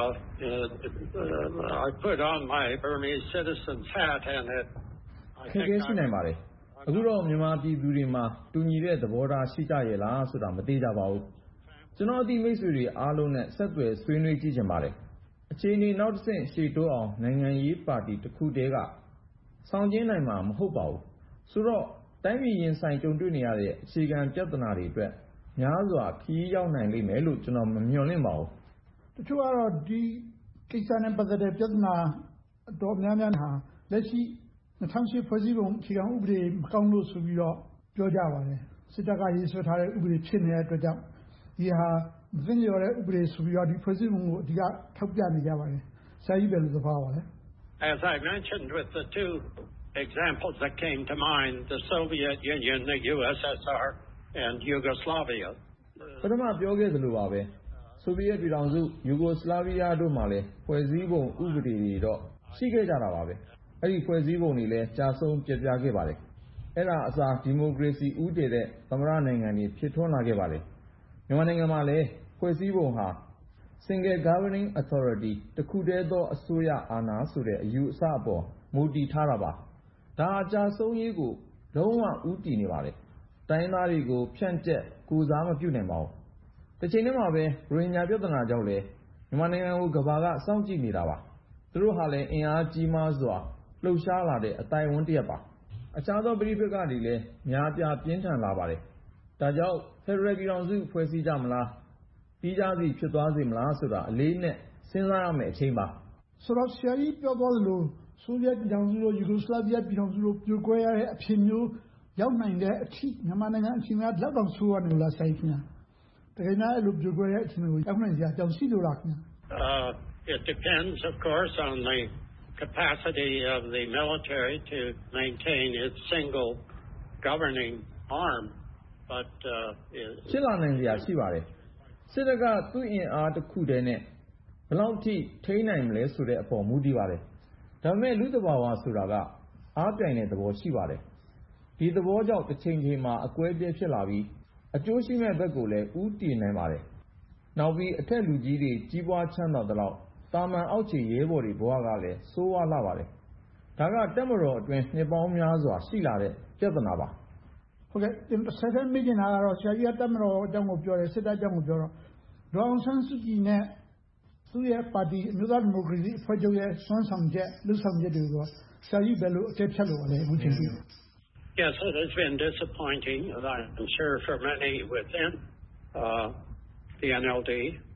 uh, I put on my Burmese citizen's hat and it I think ရှိနိုင်ပါတယ်အခုတော့မြန်မာပြည်သူတွေမှာတူညီတဲ့သဘောထားရှိကြရဲ့လားဆိုတာမသိကြပါဘူးကျွန်တော်အသည့်မိတ်ဆွေတွေအားလုံးနဲ့ဆက်သွယ်ဆွေးနွေးကြည့်ချင်ပါတယ်အခြေအနေနောက်တစ်ဆင့်ရှေ့တိုးအောင်နိုင်ငံရေးပါတီတစ်ခုတည်းကဆောင်ကျဉ်နိုင်မှာမဟုတ်ပါဘူးဆိုတော့တိုင်းပြည်ရင်ဆိုင်ကြုံတွေ့နေရတဲ့အခြေခံပြဿနာတွေအတွက်များစွာခရီးရောက်နိုင်လိမ့်မယ်လို့ကျွန်တော်မမျှော်လင့်ပါဘူးတချို့ကတော့ဒီကိစ္စနဲ့ပတ်သက်တဲ့ပြဿနာအတော်များများဟာလက်ရှိtwo thousand eightဖွဲ့စည်းပုံအခြေခံဥပဒေမကောင်းလို့ဆိုပြီးတော့ပြောကြပါတယ်စစ်တပ်ကရေးဆွဲထားတဲ့ဥပဒေဖြစ်နေတဲ့အတွက်ကြောင့်ဒီဟာမသိလျော်တဲ့ဥပဒေဆိုပြီးတော့ဒီဖွဲ့စည်းပုံကိုအဓိကထောက်ပြနေကြပါတယ်ဆရာကြီးဘယ်လိုသဘောပါလဲ As I mentioned with the two examples that came to mind the Soviet Union the U S S R and Yugoslavia ပထမပြောခဲ့သလိုပါပဲဆိုဗီယက်ပြည်ထောင်စုယူဂိုစလာဗီးယားတို့မှာလည်းဖွဲ့စည်းပုံဥပဒေတွေတော့ရှိခဲ့ကြတာပါပဲအဲ့ဒီဖွဲ့စည်းပုံတွေလည်းကြာဆုံးပြပြခဲ့ပါတယ်အဲ့ဒါအစားဒီမိုကရေစီဦးတည်တဲ့သမ္မတနိုင်ငံတွေဖြစ်ထွန်းလာခဲ့ပါတယ်မြန်မာနိုင်ငံမှာလည်းဖွဲ့စည်းပုံဟာ Single Governing Authority တခုတည်းသောအစိုးရအာဏာဆိုတဲ့အယူအဆအပေါ်မူတည်ထားတာပါဒါအကြာဆုံးရေးကိုလုံးဝဦးတည်နေပါတယ်တိုင်းသားတွေကိုဖြန့်ကျက်ကူစားမပြုနိုင်ပါဘူးတစ်ချိန်တည်းမှာပဲရိုဟင်ဂျာပြဿနာကြောင့်လည်းမြန်မာနိုင်ငံကိုကမ္ဘာကစောင့်ကြည့်နေတာပါသူတို့ဟာလည်းအင်အားကြီးမားစွာလှုပ်ရှားလာတဲ့အတိုင်းအဝန်တရက်ပါအခြားသောပဋိပက္ခတွေလည်းများပြားပြင်းထန်လာပါတယ်ဒါကြောင့်ဖက်ဒရယ်ပြည်ထောင်စုဖွဲ့စည်းကြမလားပြီးကြစီဖြစ်သွားစေမလားဆိုတာအလေးနဲ့စဉ်းစားရမယ့်အချိန်ပါဆိုတော့ဆရာကြီးပြောသွားသလိုဆိုဗီယက်ပြည်ထောင်စုတို့ယူဂိုစလာဗီးယားပြည်ထောင်စုတို့ပြိုကွဲရတဲ့အဖြစ်မျိုးရောက်နိုင်တဲ့အထိမြန်မာနိုင်ငံအချိန်ကလောက်တော့ဆိုးရနေလို့လားဆရာကြီးခင်ဗျာတကယ်များအဲ့လိုပြိုကွဲတဲ့အချိန်ကိုရောက်နိုင်ကြအကြောင်းရှိလို့လားခင်ဗျာ It depends of course on the capacity of the military to maintain its single governing arm but uh ဖြစ်လာနိုင်စရာရှိပါတယ်စစ်တပ်ကသူ့အင်အားတစ်ခုတည်းနဲ့ဘယ်လောက်ထိထိန်းနိုင်မလဲဆိုတဲ့အပေါ်မူတည်ပါတယ်ဒါပေမဲ့လူသဘာဝဆိုတာကအားပြိုင်တဲ့သဘောရှိပါတယ်ဒီသဘောကြောင့်တစ်ချိန်ချိန်မှာအကွဲပြဲဖြစ်လာပြီးအကျိုးရှိမဲ့ဘက်ကိုလည်းဦးတည်နိုင်ပါတယ်နောက်ပြီးအထက်လူကြီးတွေကြီးပွားချမ်းသာတဲ့လောက်တာမန်အောက်ခြေရဲဘော်တွေဘဝကလည်းစိုးဝါလာပါတယ်ဒါကတက်မတော်အတွင်းနှစ်ပေါင်းများစွာရှိလာတဲ့ပြဿနာပါဟုတ်ကဲ့ဆက်ဆက်မိကျင်တာကတော့ဆရာကြီးကတက်မတော်အကြောင်းကိုပြောတယ်စစ်တပ်အကြောင်းကိုပြောတော့ဒေါအောင်ဆန်းစုကြည်နဲ့သူ့ရဲ့ပါတီအမျိုးသားဒီမိုကရေစီအဖွဲ့ချုပ်ရဲ့စွမ်းဆောင်ချက်လှုပ်ဆောင်ချက်တွေကိုဆရာကြီးဘယ်လိုအကျက်ဖြတ်လို့လဲအခုချိန်ထိ Yes, it has been disappointing, I'm sure, for many within uh, the N L D.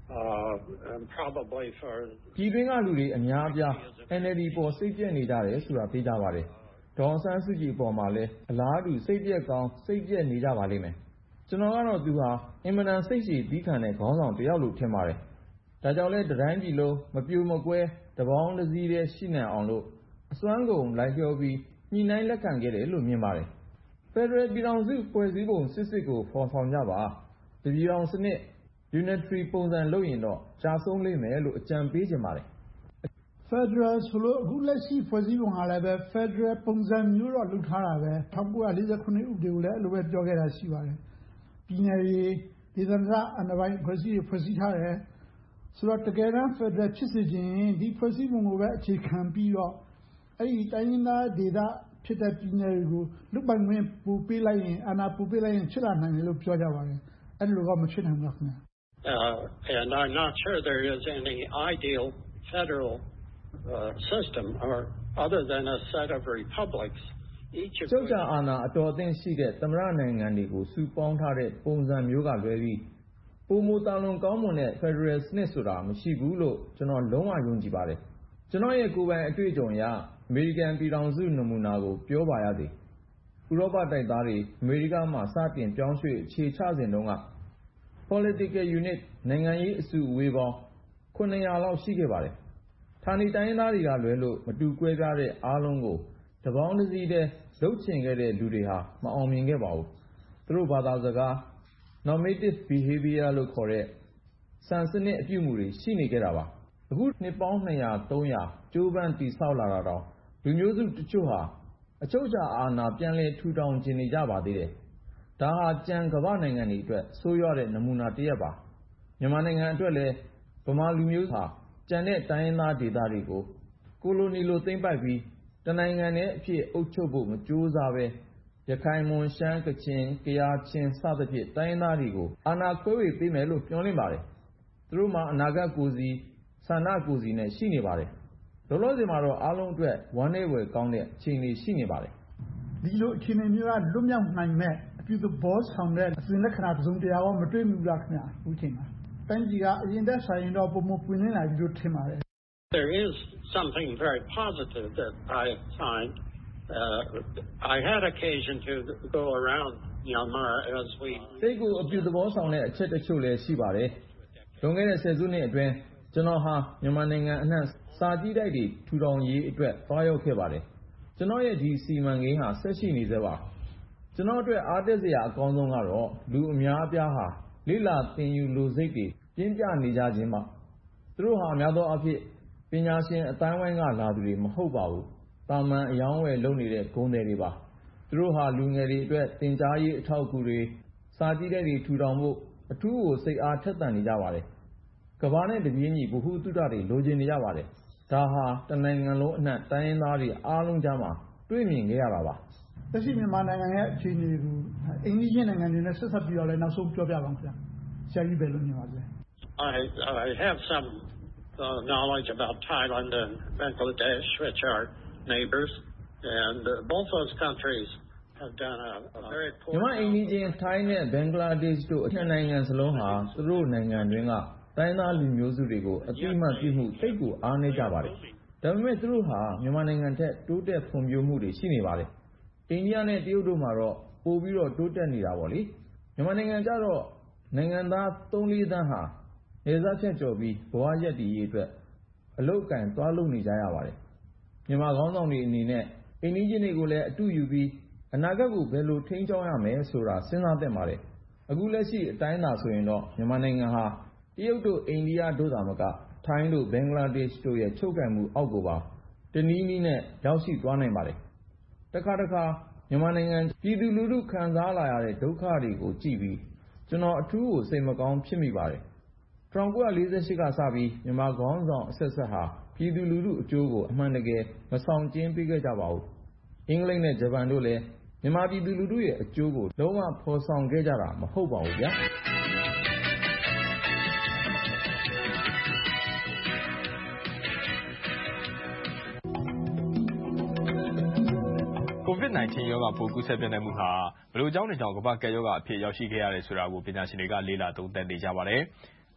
ပြည်တွင်းကလူတွေအများအပြား အန်အယ်လ်ဒီ အပေါ်စိတ်ပျက်နေကြတယ်ဆိုတာသေချာပါတယ်။ဒေါ်အောင်ဆန်းစုကြည်အပေါ်မှာလည်းအလားတူစိတ်ပျက်ကောင်းစိတ်ပျက်နေကြပါလိမ့်မယ်။ကျွန်တော်ကတော့သူဟာအင်မတန်စိတ်ရှည်သည်းခံတဲ့ခေါင်းဆောင်တစ်ယောက်လို့ထင်ပါတယ်။ဒါကြောင့်လဲတတိုင်းပြည်လုံးမပြိုမကွဲတပေါင်းတစည်းတည်းရှိနိုင်အောင်လို့အစွမ်းကုန်လိုက်လျောပြီးညှိနှိုင်းလက်ခံခဲ့တယ်လို့မြင်ပါတယ်။ဖက်ဒရယ်ပြည်ထောင်စုဖွဲ့စည်းပုံစစ်စစ်ကိုဖော်ဆောင်ကြပါ။တပြည်ထောင်စနစ် unitary ပုံစံလုပ်ရင်တော့ကြာဆုံးလိမ့်မယ်လို့အကြံပေးချင်ပါတယ်။ ဖက်ဒရယ်ဆိုလို့အခုလက်ရှိဖွဲ့စည်းပုံကလည်းပဲဖက်ဒရယ်ပုံစံမျိုးတော့လုပ်ထားတာပဲ။၁၉၄၇ ဥပဒေကိုလည်းအဲ့လိုပဲပြောခဲ့တာရှိပါတယ်။ပြည်နယ်တွေဒေသန္တရအာဏာပိုင်အဖွဲ့အစည်းတွေဖွဲ့စည်းထားတယ်။ဆိုတော့တကယ်တမ်းဖက်ဒရယ်ဖြစ်စေချင်ရင်ဒီဖွဲ့စည်းပုံကိုပဲအခြေခံပြီးတော့အဲ့ဒီတိုင်းရင်းသားဒေသဖြစ်တဲ့ပြည်နယ်တွေကိုလူပိုင်ခွင့်ပို့ပေးလိုက်ရင်အာဏာပို့ပေးလိုက်ရင်ဖြစ်လာနိုင်တယ်လို့ပြောကြပါတယ်။အဲ့လိုကမဖြစ်နိုင်ဘူးလားခင်ဗျာ။ Uh, and I'm not sure there is any ideal federal uh, system or other than a set of republics. Each of ချုပ်ချာအာဏာအတော်အသင့်ရှိတဲ့သမ္မတနိုင်ငံတွေကိုစုပေါင်းထားတဲ့ပုံစံမျိုးကလွဲပြီးပုံမူတာလွန်ကောင်းမွန်တဲ့ Federal စနစ်ဆိုတာမရှိဘူးလို့ကျွန်တော်လုံးဝယုံကြည်ပါတယ်။ကျွန်တော်ရဲ့ကိုယ်ပိုင်အတွေ့အကြုံအရအမေရိကန်ပြည်ထောင်စုနမူနာကိုပြောပါရစေ။ဥရောပတိုက်သားတွေအမေရိကမှာစတင်ပြောင်းရွှေ့အခြေချစဉ်တုန်းကpolitical unit နိုင်ငံရေးအစုအဝေးပေါင်းခုနှစ်ရာလောက်ရှိခဲ့ပါတယ်။ဌာနေတိုင်းရင်းသားတွေကလွဲလို့မတူကွဲပြားတဲ့အားလုံးကိုတပေါင်းတစည်းတည်းလှုပ်ချင်ခဲ့တဲ့လူတွေဟာမအောင်မြင်ခဲ့ပါဘူး။သူတို့ဘာသာစကား normative behavior လို့ခေါ်တဲ့စံစနစ်အပြုအမူတွေရှိနေခဲ့တာပါ။အခုနှစ်ပေါင်းနှစ်ရာသုံးရာကြိုးပမ်းတည်ဆောက်လာတာတောင်လူမျိုးစုတချို့ဟာအချုပ်အခြာအာဏာပြန်လည်ထူထောင်ချင်နေကြပါသေးတယ်။ဒါဟာကြံကမ္ဘာနိုင်ငံတွေအတွက်ဆိုးရွားတဲ့နမူနာတစ်ရပ်ပါမြန်မာနိုင်ငံအတွက်လည်းဗမာလူမျိုးဟာကြံတဲ့တိုင်းရင်းသားဒေသတွေကိုကိုလိုနီလိုသိမ်းပိုက်ပြီးတနိုင်ငံနဲ့အဖြစ်အုပ်ချုပ်ဖို့မကြိုးစားပဲရခိုင်မွန်ရှမ်းကချင်ကယားချင်းစသဖြင့်တိုင်းရင်းသားတွေကိုအာဏာခွဲဝေပေးမယ်လို့ပြောနေပါတယ်သူတို့မှာအနာဂတ်ကိုယ်စီဆန္ဒကိုယ်စီနဲ့ရှိနေပါတယ်လောလောဆယ်မှာတော့အားလုံးအတွက်ဝမ်းနည်းဖွယ်ကောင်းတဲ့အခြေအနေရှိနေပါတယ်ဒီလိုအခြေအနေမျိုးကလွတ်မြောက်နိုင်မဲ့အပြုသဘောဆောင်တဲ့အစဉ်လက္ခဏာတစ်စုံတရာရောမတွေ့ဘူးလားခင်ဗျာအခုချိန်မှာတိုင်းပြည်ကအရင်တက်ဆိုင်ရင်တော့ပုံမပွင့်လင်းလာပြီလို့ထင်ပါတယ် There is something very positive that I find. Uh, I had occasion to go around Myanmar as we စိတ်ကိုအပြုသဘောဆောင်တဲ့အချက်တချို့လည်းရှိပါတယ်လွန်ခဲ့တဲ့ဆယ်စုနှစ်အတွင်းကျွန်တော်ဟာမြန်မာနိုင်ငံအနှံ့စာကြည့်တိုက်တွေထူထောင်ရေးအတွက်သွားရောက်ခဲ့ပါတယ်ကျွန်တော်ရဲ့ဒီစီမံကိန်းဟာဆက်ရှိနေသေးပါကျွန်တော်အတွက်အားတက်စရာအကောင်းဆုံးကတော့လူအများအပြားဟာလိလာသင်ယူလိုစိတ်တွေပြင်းပြနေကြခြင်းပါသူတို့ဟာများသောအားဖြင့်ပညာရှင်အတိုင်းဝိုင်းကလာသူတွေမဟုတ်ပါဘူးတာမန်အယောင်းဝယ်လုပ်နေတဲ့ဂုဏ်တွေတွေပါသူတို့ဟာလူငယ်တွေအတွက်သင်ကြားရေးအထောက်အကူတွေစာကြည့်တဲ့တွေထူထောင်ဖို့အထူးကိုစိတ်အားထက်သန်နေကြပါတယ်ကမ္ဘာနဲ့တပြေးညီဗဟုသုတတွေလိုချင်နေကြပါတယ်ဒါဟာတနိုင်ငံလုံးအနှံ့တိုင်းရင်းသားတွေအားလုံးကြားမှာတွေ့မြင်ခဲ့ရတာပါလက်ရှိမြန်မာနိုင်ငံရဲ့အခြေအနေကိုအိမ်ကြီးချင်းနိုင်ငံတွေနဲ့ဆက်ဆက်ပြီးတော့လည်းနောက်ဆုံးပြောပြပါဦးခင်ဗျာဆရာကြီးဘယ်လိုမြင်ပါလဲ I I have some uh, knowledge about Thailand and Bangladesh which are neighbors and uh, both those countries have done a, a very poor မြန်မာအိမ်ကြီးချင်းထိုင်းနဲ့ဘင်္ဂလားဒေ့ရှ်တို့အထက်နိုင်ငံစလုံးဟာသူတို့နိုင်ငံတွင်းကတိုင်းသားလူမျိုးစုတွေကိုအတိအမှတ်ပြုမှုတိတ်ကိုအားနည်းကြပါတယ်ဒါပေမဲ့သူတို့ဟာမြန်မာနိုင်ငံထက်တိုးတက်ဖွံ့ဖြိုးမှုတွေရှိနေပါတယ်အိန္ဒိယနဲ့တရုတ်တို့မှာတော့ပိုပြီးတော့တိုးတက်နေတာပေါ့လေမြန်မာနိုင်ငံကျတော့နိုင်ငံသားသုံးလေးသန်းဟာနေစားဖြတ်ကျော်ပြီးဘဝရက်တည်ရေးအတွက်အလုတ်ကင်သွားလုပ်နေကြရပါတယ်မြန်မာခေါင်းဆောင်တွေအနေနဲ့အိန္ဒိယတွေကိုလည်းအတူယူပြီးအနာဂတ်ကိုဘယ်လိုထိန်းကျောင်းရမယ်ဆိုတာစဉ်းစားသင့်ပါတယ်အခုလက်ရှိအတိုင်းသာဆိုရင်တော့မြန်မာနိုင်ငံဟာတရုတ်တို့အိန္ဒိယတို့သာမကထိုင်းတို့ဘင်္ဂလားဒေ့ရှ်တို့ရဲ့ချုပ်ကိုင်မှုအောက်ကိုပါတနည်းနည်းနဲ့ရောက်ရှိသွားနိုင်ပါတယ်တခါတခါမြန်မာနိုင်ငံပြည်သူလူထုခံစားလာရတဲ့ဒုက္ခတွေကိုကြည့်ပြီးကျွန်တော်အထူးကိုစိတ်မကောင်းဖြစ်မိပါတယ်၁၉၄၈ကစပြီးမြန်မာခေါင်းဆောင်အဆက်ဆက်ဟာပြည်သူလူထုအကျိုးကိုအမှန်တကယ်မဆောင်ကျဉ်ပေးခဲ့ကြပါဘူးအင်္ဂလိပ်နဲ့ဂျပန်တို့လည်းမြန်မာပြည်သူလူထုရဲ့အကျိုးကိုလုံးဝဖော်ဆောင်ခဲ့ကြတာမဟုတ်ပါဘူးဗျာကိုဗစ် ၁၉ ရောဂါပိုးကူးစက်ပြန့်နှံ့မှုဟာဘယ်လိုကြောင့်တွေကြောင့်ကမ္ဘာ့ကပ်ရောဂါအဖြစ်ရောက်ရှိခဲ့ရတယ်ဆိုတာကိုပညာရှင်တွေကလေ့လာသုံးသပ်နေကြပါတယ်။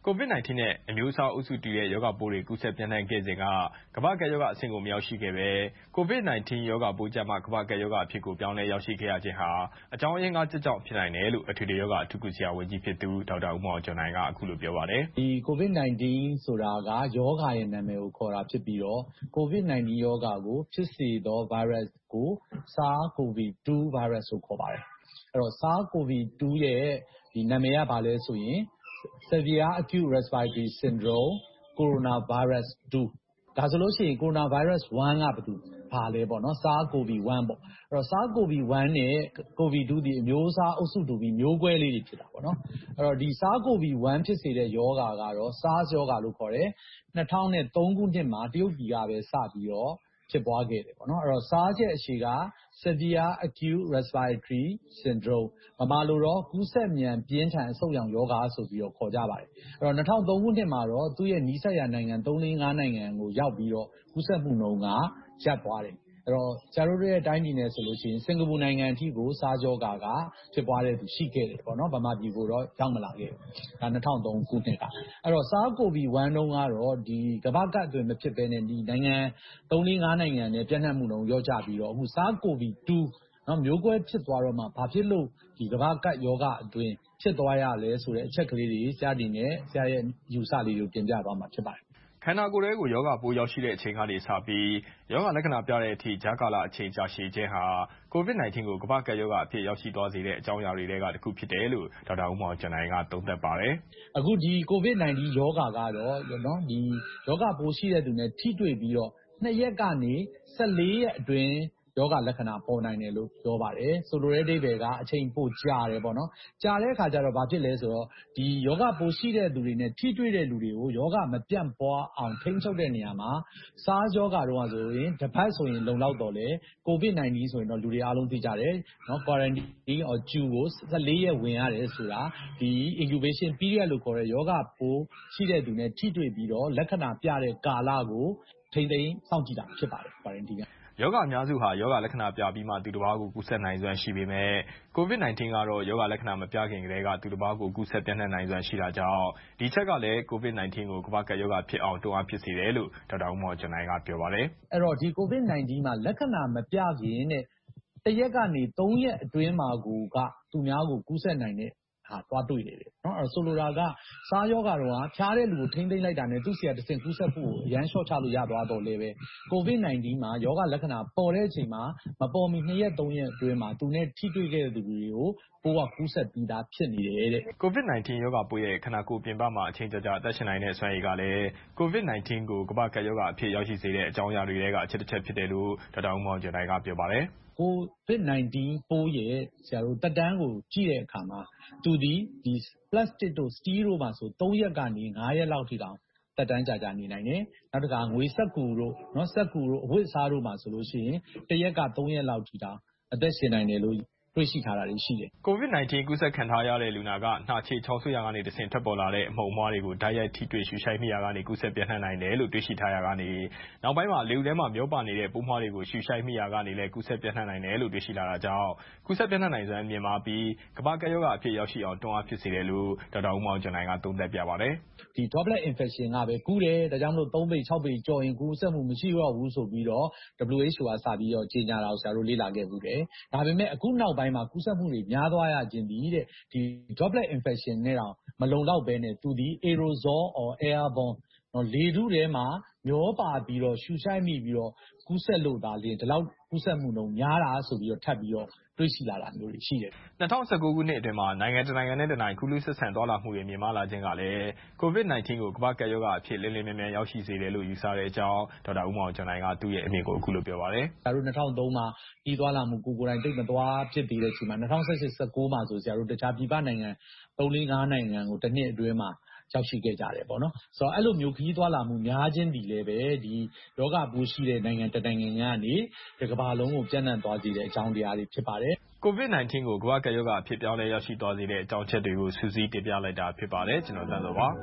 ကိုဗစ် nineteen နဲ့အမျိုးအစားအုပ်စုတူတဲ့ရောဂါပိုးတွေကူးစက်ပြန့်နှံ့ခဲ့စဉ်ကကမ္ဘာ့ကပ်ရောဂါအဆင့်ကိုမရောက်ရှိခဲ့ပဲကိုဗစ် nineteen ရောဂါပိုးကျမှကမ္ဘာ့ကပ်ရောဂါအဖြစ်ကိုပြောင်းလဲရောက်ရှိခဲ့ရခြင်းဟာအကြောင်းရင်းကကြကြောင့်ဖြစ်နိုင်တယ်လို့အထွေထွေရောဂါအထူးကုဆရာဝန်ကြီးဖြစ်သူဒေါက်တာဦးမောင်ကျော်နိုင်ကအခုလိုပြောပါတယ်။ဒီကိုဗစ် nineteen ဆိုတာကရောဂါရဲ့နာမည်ကိုခေါ်တာဖြစ်ပြီးတော့ကိုဗစ် nineteen ရောဂါကိုဖြစ်စေသော virus ကို SARS-CoV two virus လို့ခေါ်ပါတယ်။အဲ့တော့ SARS-CoV two ရဲ့ဒီနာမည်ကဘာလဲဆိုရင်Severe Acute Respiratory Syndrome Coronavirus two ဒါဆိုလို့ရှိရင် Coronavirus one ကဘာတူဘာလဲပေါ့နော် SARS-CoV one ပေါ့အဲ့တော့ SARS-CoV one နဲ့ CoV two ဒီအမျိုးအစားအုပ်စုတူပြီးမျိုးကွဲလေးတွေဖြစ်တာပေါ့နော်အဲ့တော့ဒီ SARS-CoV one ဖြစ်စေတဲ့ရောဂါကတော့ SARS ရောဂါလို့ခေါ်တယ်two thousand threeခုနှစ်မှာတရုတ်ပြည်ကပဲစပြီးတော့ဖြစ်ပွားခဲ့တယ်ပေါ့နော်အဲ့တော့ SARS ရဲ့အရှေ့က Severe Acute Respiratory Syndrome ဗမာလိုတော့ကူးစက်မြန်ပြင်းထန်အဆုတ်ရောင်ရောဂါဆိုပြီးတော့ခေါ်ကြပါတယ်အဲ့တော့two thousand threeခုနှစ်မှာတော့သူ့ရဲ့နီးစပ်ရာနိုင်ငံthree four fiveနိုင်ငံကိုရောက်ပြီးတော့ကူးစက်မှုနှုန်းကရပ်သွားတယ်အဲ့တော့ကျတို့ရဲ့တိုင်းပြည်နယ်ဆိုလို့ရှိရင်စင်ကာပူနိုင်ငံအထိကိုSARSရောဂါကဖြစ်ပွားတဲ့သူရှိခဲ့တယ်ပေါ့နော်ဗမာပြည်ကိုတော့ရောက်မလာခဲ့ဘူးဒါtwo thousand threeခုနှစ်ကအဲ့တော့ SARS-CoV one တုန်းကတော့ဒီကမ္ဘာ့ကပ်အတွင်းမဖြစ်ဘဲနဲ့ဒီနိုင်ငံthree four fiveနိုင်ငံနဲ့ပြန့်နှံ့မှုနှုန်းရော့ကျပြီးတော့အခု SARS-CoV two နော်မျိုးကွဲဖြစ်သွားတော့မှဘာဖြစ်လို့ဒီကမ္ဘာ့ကပ်ရောဂါအတွင်းဖြစ်သွားရလဲဆိုတဲ့အချက်ကလေးတွေဆရာဒီနဲ့ဆရာရဲ့ယူဆလေးကိုတင်ပြသွားမှာဖြစ်ပါတယ်ခန္ဓာကိုယ်ထဲကိုယောဂပိုးရောက်ရှိတဲ့အချိန်ကနေစပြီးယောဂလက္ခဏာပြတဲ့အထိဂျာကာလအချိန်ကြာရှည်ခြင်းဟာကိုဗစ် nineteen ကိုကမ္ဘာ့ကပ်ရောဂါအဖြစ်ရောက်ရှိသွားစေတဲ့အကြောင်းအရာတွေကတစ်ခုဖြစ်တယ်လို့ဒေါက်တာဦးမောင်ကျော်နိုင်ကသုံးသပ်ပါတယ်။အခုဒီကိုဗစ် nineteen ရောဂါကတော့နော်ဒီယောဂပိုးရှိတဲ့သူနဲ့ထိတွေ့ပြီးတော့twoရက်ကနေfourteenရက်အတွင်းယောဂလက္ခဏာပေါ်နိုင်တယ်လို့ပြောပါတယ်ဆိုလိုတဲ့အဓိပ္ပာယ်ကအချိန်ပိုကြာတယ်ပေါ့နော်ကြာတဲ့အခါကျတော့ဘာဖြစ်လဲဆိုတော့ဒီယောဂပိုးရှိတဲ့သူတွေနဲ့ထိတွေ့တဲ့လူတွေကိုယောဂမပြန့်ပွားအောင်ထိန်းချုပ်တဲ့နေရာမှာ SARS ယောဂတော့ဆိုရင်တစ်ပတ်ဆိုရင်လုံလောက်တော့လေကိုဗစ် nineteen ဆိုရင်တော့လူတွေအားလုံးသိကြတယ်နော် quarantine or Q ကိုfourteenရက်ဝင်ရတယ်ဆိုတာဒီ incubation period လို့ခေါ်တဲ့ယောဂပိုးရှိတဲ့သူနဲ့ထိတွေ့ပြီးတော့လက္ခဏာပြတဲ့ကာလကိုထိန်းသိမ်းစောင့်ကြည့်တာဖြစ်ပါတယ် quarantine ကယောဂအများစုဟာယောဂလက္ခဏာပြပြီးမှသူတစ်ပါးကိုကူးစက်နိုင်စွမ်းရှိပေမဲ့ကိုဗစ် nineteen ကတော့ယောဂလက္ခဏာမပြခင်ကတည်းကသူတစ်ပါးကိုကူးစက်ပြန့်နှံ့နိုင်စွမ်းရှိတာကြောင့်ဒီချက်ကလည်းကိုဗစ် nineteen ကိုကမ္ဘာ့ကပ်ရောဂါဖြစ်အောင်တွန်းအားဖြစ်စေတယ်လို့ဒေါက်တာဦးမောင်ကျော်နိုင်ကပြောပါတယ်အဲ့တော့ဒီကိုဗစ် nineteen မှာလက္ခဏာမပြခင်နဲ့တစ်ရက်ကနေthreeရက်အတွင်းမှာကိုကသူများကိုကူးစက်နိုင်တဲ့ဟာသွားတွေ့နေတယ်နော်အဲ့ဆိုလိုတာကSARSယောဂါတော့ဖျားတဲ့လူကိုထိမ့်သိမ့်လိုက်တာနဲ့သူ့ဆီကတစ်ဆင့်ကူးစက်ဖို့ကိုအရန်ရှော့ချလို့ရသွားတော့လေပဲကိုဗစ် nineteen မှာယောဂလက္ခဏာပေါ်တဲ့အချိန်မှာမပေါ်မီtwoရက်threeရက်အတွင်းမှာသူနဲ့ထိတွေ့ခဲ့တဲ့သူတွေကိုပိုးကကူးစက်ပြီးသားဖြစ်နေတယ်တဲ့ကိုဗစ် nineteen ရောဂါပိုးရဲ့ခန္ဓာကိုယ်ပြင်ပမှာအချိန်ကြာကြာအသက်ရှင်နိုင်တဲ့စွမ်းရည်ကလည်းကိုဗစ် nineteen ကိုကမ္ဘာ့ကပ်ရောဂါအဖြစ်ရောက်ရှိစေတဲ့အကြောင်းအရာတွေထဲကအချက်တစ်ချက်ဖြစ်တယ်လို့ဒေါက်တာဦးမောင်ကျော်နိုင်ကပြောပါတယ်ကိုဗစ် nineteen ပိုးရဲ့ဆရာတို့တက်တန်းကိုကြည့်တဲ့အခါမှာသူဒီဒီ plastic တို့ steel တို့မှာဆိုthreeရက်ကနေfiveရက်လောက်ထိတောင်တက်တန်းကြာကြာနေနိုင်တယ်နောက်တစ်ခါငွေစက္ကူတို့နော်စက္ကူတို့အဝတ်အစားတို့မှာဆိုလို့ရှိရင်တစ်ရက်ကthreeရက်လောက်ထိတောင်အသက်ရှင်နိုင်တယ်လို့တွေ့ရှိထားတာတွေရှိတယ်ကိုဗစ် nineteen ကူးစက်ခံထားရတဲ့လူနာကနှာချေချောင်းဆိုးရာကနေတဆင့်ထွက်ပေါ်လာတဲ့အမှုန်အမွှားတွေကိုဓာတ်ရိုက်ထိတွေ့ရှုရှိုက်မိရာကနေကူးစက်ပြန့်နှံ့နိုင်တယ်လို့တွေ့ရှိထားရာကနေနောက်ပိုင်းမှာလေထဲမှာမျောပါနေတဲ့ပိုးမွှားတွေကိုရှုရှိုက်မိရာကနေလည်းကူးစက်ပြန့်နှံ့နိုင်တယ်လို့တွေ့ရှိလာတာကြောင့်ကူးစက်ပြန့်နှံ့နိုင်စွမ်းမြင့်မားပြီးကမ္ဘာ့ကပ်ရောဂါအဖြစ်ရောက်ရှိအောင်တွန်းအားဖြစ်စေတယ်လို့ဒေါက်တာဦးမောင်ကျော်နိုင်ကသုံးသပ်ပြပါတယ်ဒီ droplet infection ကပဲကူးတယ်ဒါကြောင့်မလို့threeပေsixပေကြော်ရင်ကူးစက်မှုမရှိတော့ဘူးဆိုပြီးတော့ W H O ကစပြီးတော့ကြေညာတာကိုဆရာတို့လေ့လာခဲ့ဘူးတယ်ဒါပေမဲ့အခုနောက်ပိုင်းမှာကူးစက်မှုတွေများသွားရခြင်းဒီတဲ့ဒီ droplet infection နဲ့တော့မလုံလောက်ဘဲနဲ့သူဒီ aerosol or airborne နော်လေထုထဲမှာမျောပါပြီးတော့ရှုရှိုက်မိပြီးတော့ကူးစက်လို့ဒါလင်းဒီလောက်ကူးစက်မှုနှုန်းများတာဆိုပြီးတော့ထပ်ပြီးတော့တွေ့ရှိလာတာမျိုးတွေရှိတယ်၂၀၁၉ခုနှစ်အတွင်းမှာနိုင်ငံတနိုင်ငံနဲ့တနိုင်ငံကူးလူးဆက်ဆံသွားလာမှုတွေမြင့်မားလာခြင်းကလည်းကိုဗစ် nineteen ကိုကမ္ဘာ့ကပ်ရောဂါအဖြစ်လင်းလင်းမြန်မြန်ရောက်ရှိစေတယ်လို့ယူဆတဲ့အကြောင်းဒေါက်တာဦးမောင်ကျော်နိုင်ကသူ့ရဲ့အမြင်ကိုအခုလိုပြောပါတယ်ဆရာတို့၂၀၀၃မှာပြီးသွားလာမှုကိုကိုယ်တိုင်တိတ်မသွားဖြစ်သေးတဲ့အချိန်မှာ၂၀၁၈ ၁၉မှာဆိုဆရာတို့တခြားပြည်ပနိုင်ငံthree four fiveနိုင်ငံကိုတစ်နှစ်အတွင်းမှာရောက်ရှိခဲ့ကြတယ်ပေါ့နော်ဆိုတော့အဲ့လိုမျိုးခရီးသွားလာမှုများခြင်းဒီလည်းပဲဒီယောဂပိုးရှိတဲ့နိုင်ငံတနိုင်ငံကနေဒီကမ္ဘာလုံးကိုပြန့်နှံ့သွားစေတဲ့အကြောင်းတရားတွေဖြစ်ပါတယ်ကိုဗစ် nineteen ကိုကမ္ဘာ့ကပ်ရောဂါအဖြစ်ပြောင်းလဲရောက်ရှိသွားစေတဲ့အကြောင်းချက်တွေကိုစူးစီးတင်ပြလိုက်တာဖြစ်ပါတယ်ကျွန်တော်သန်းစောပါ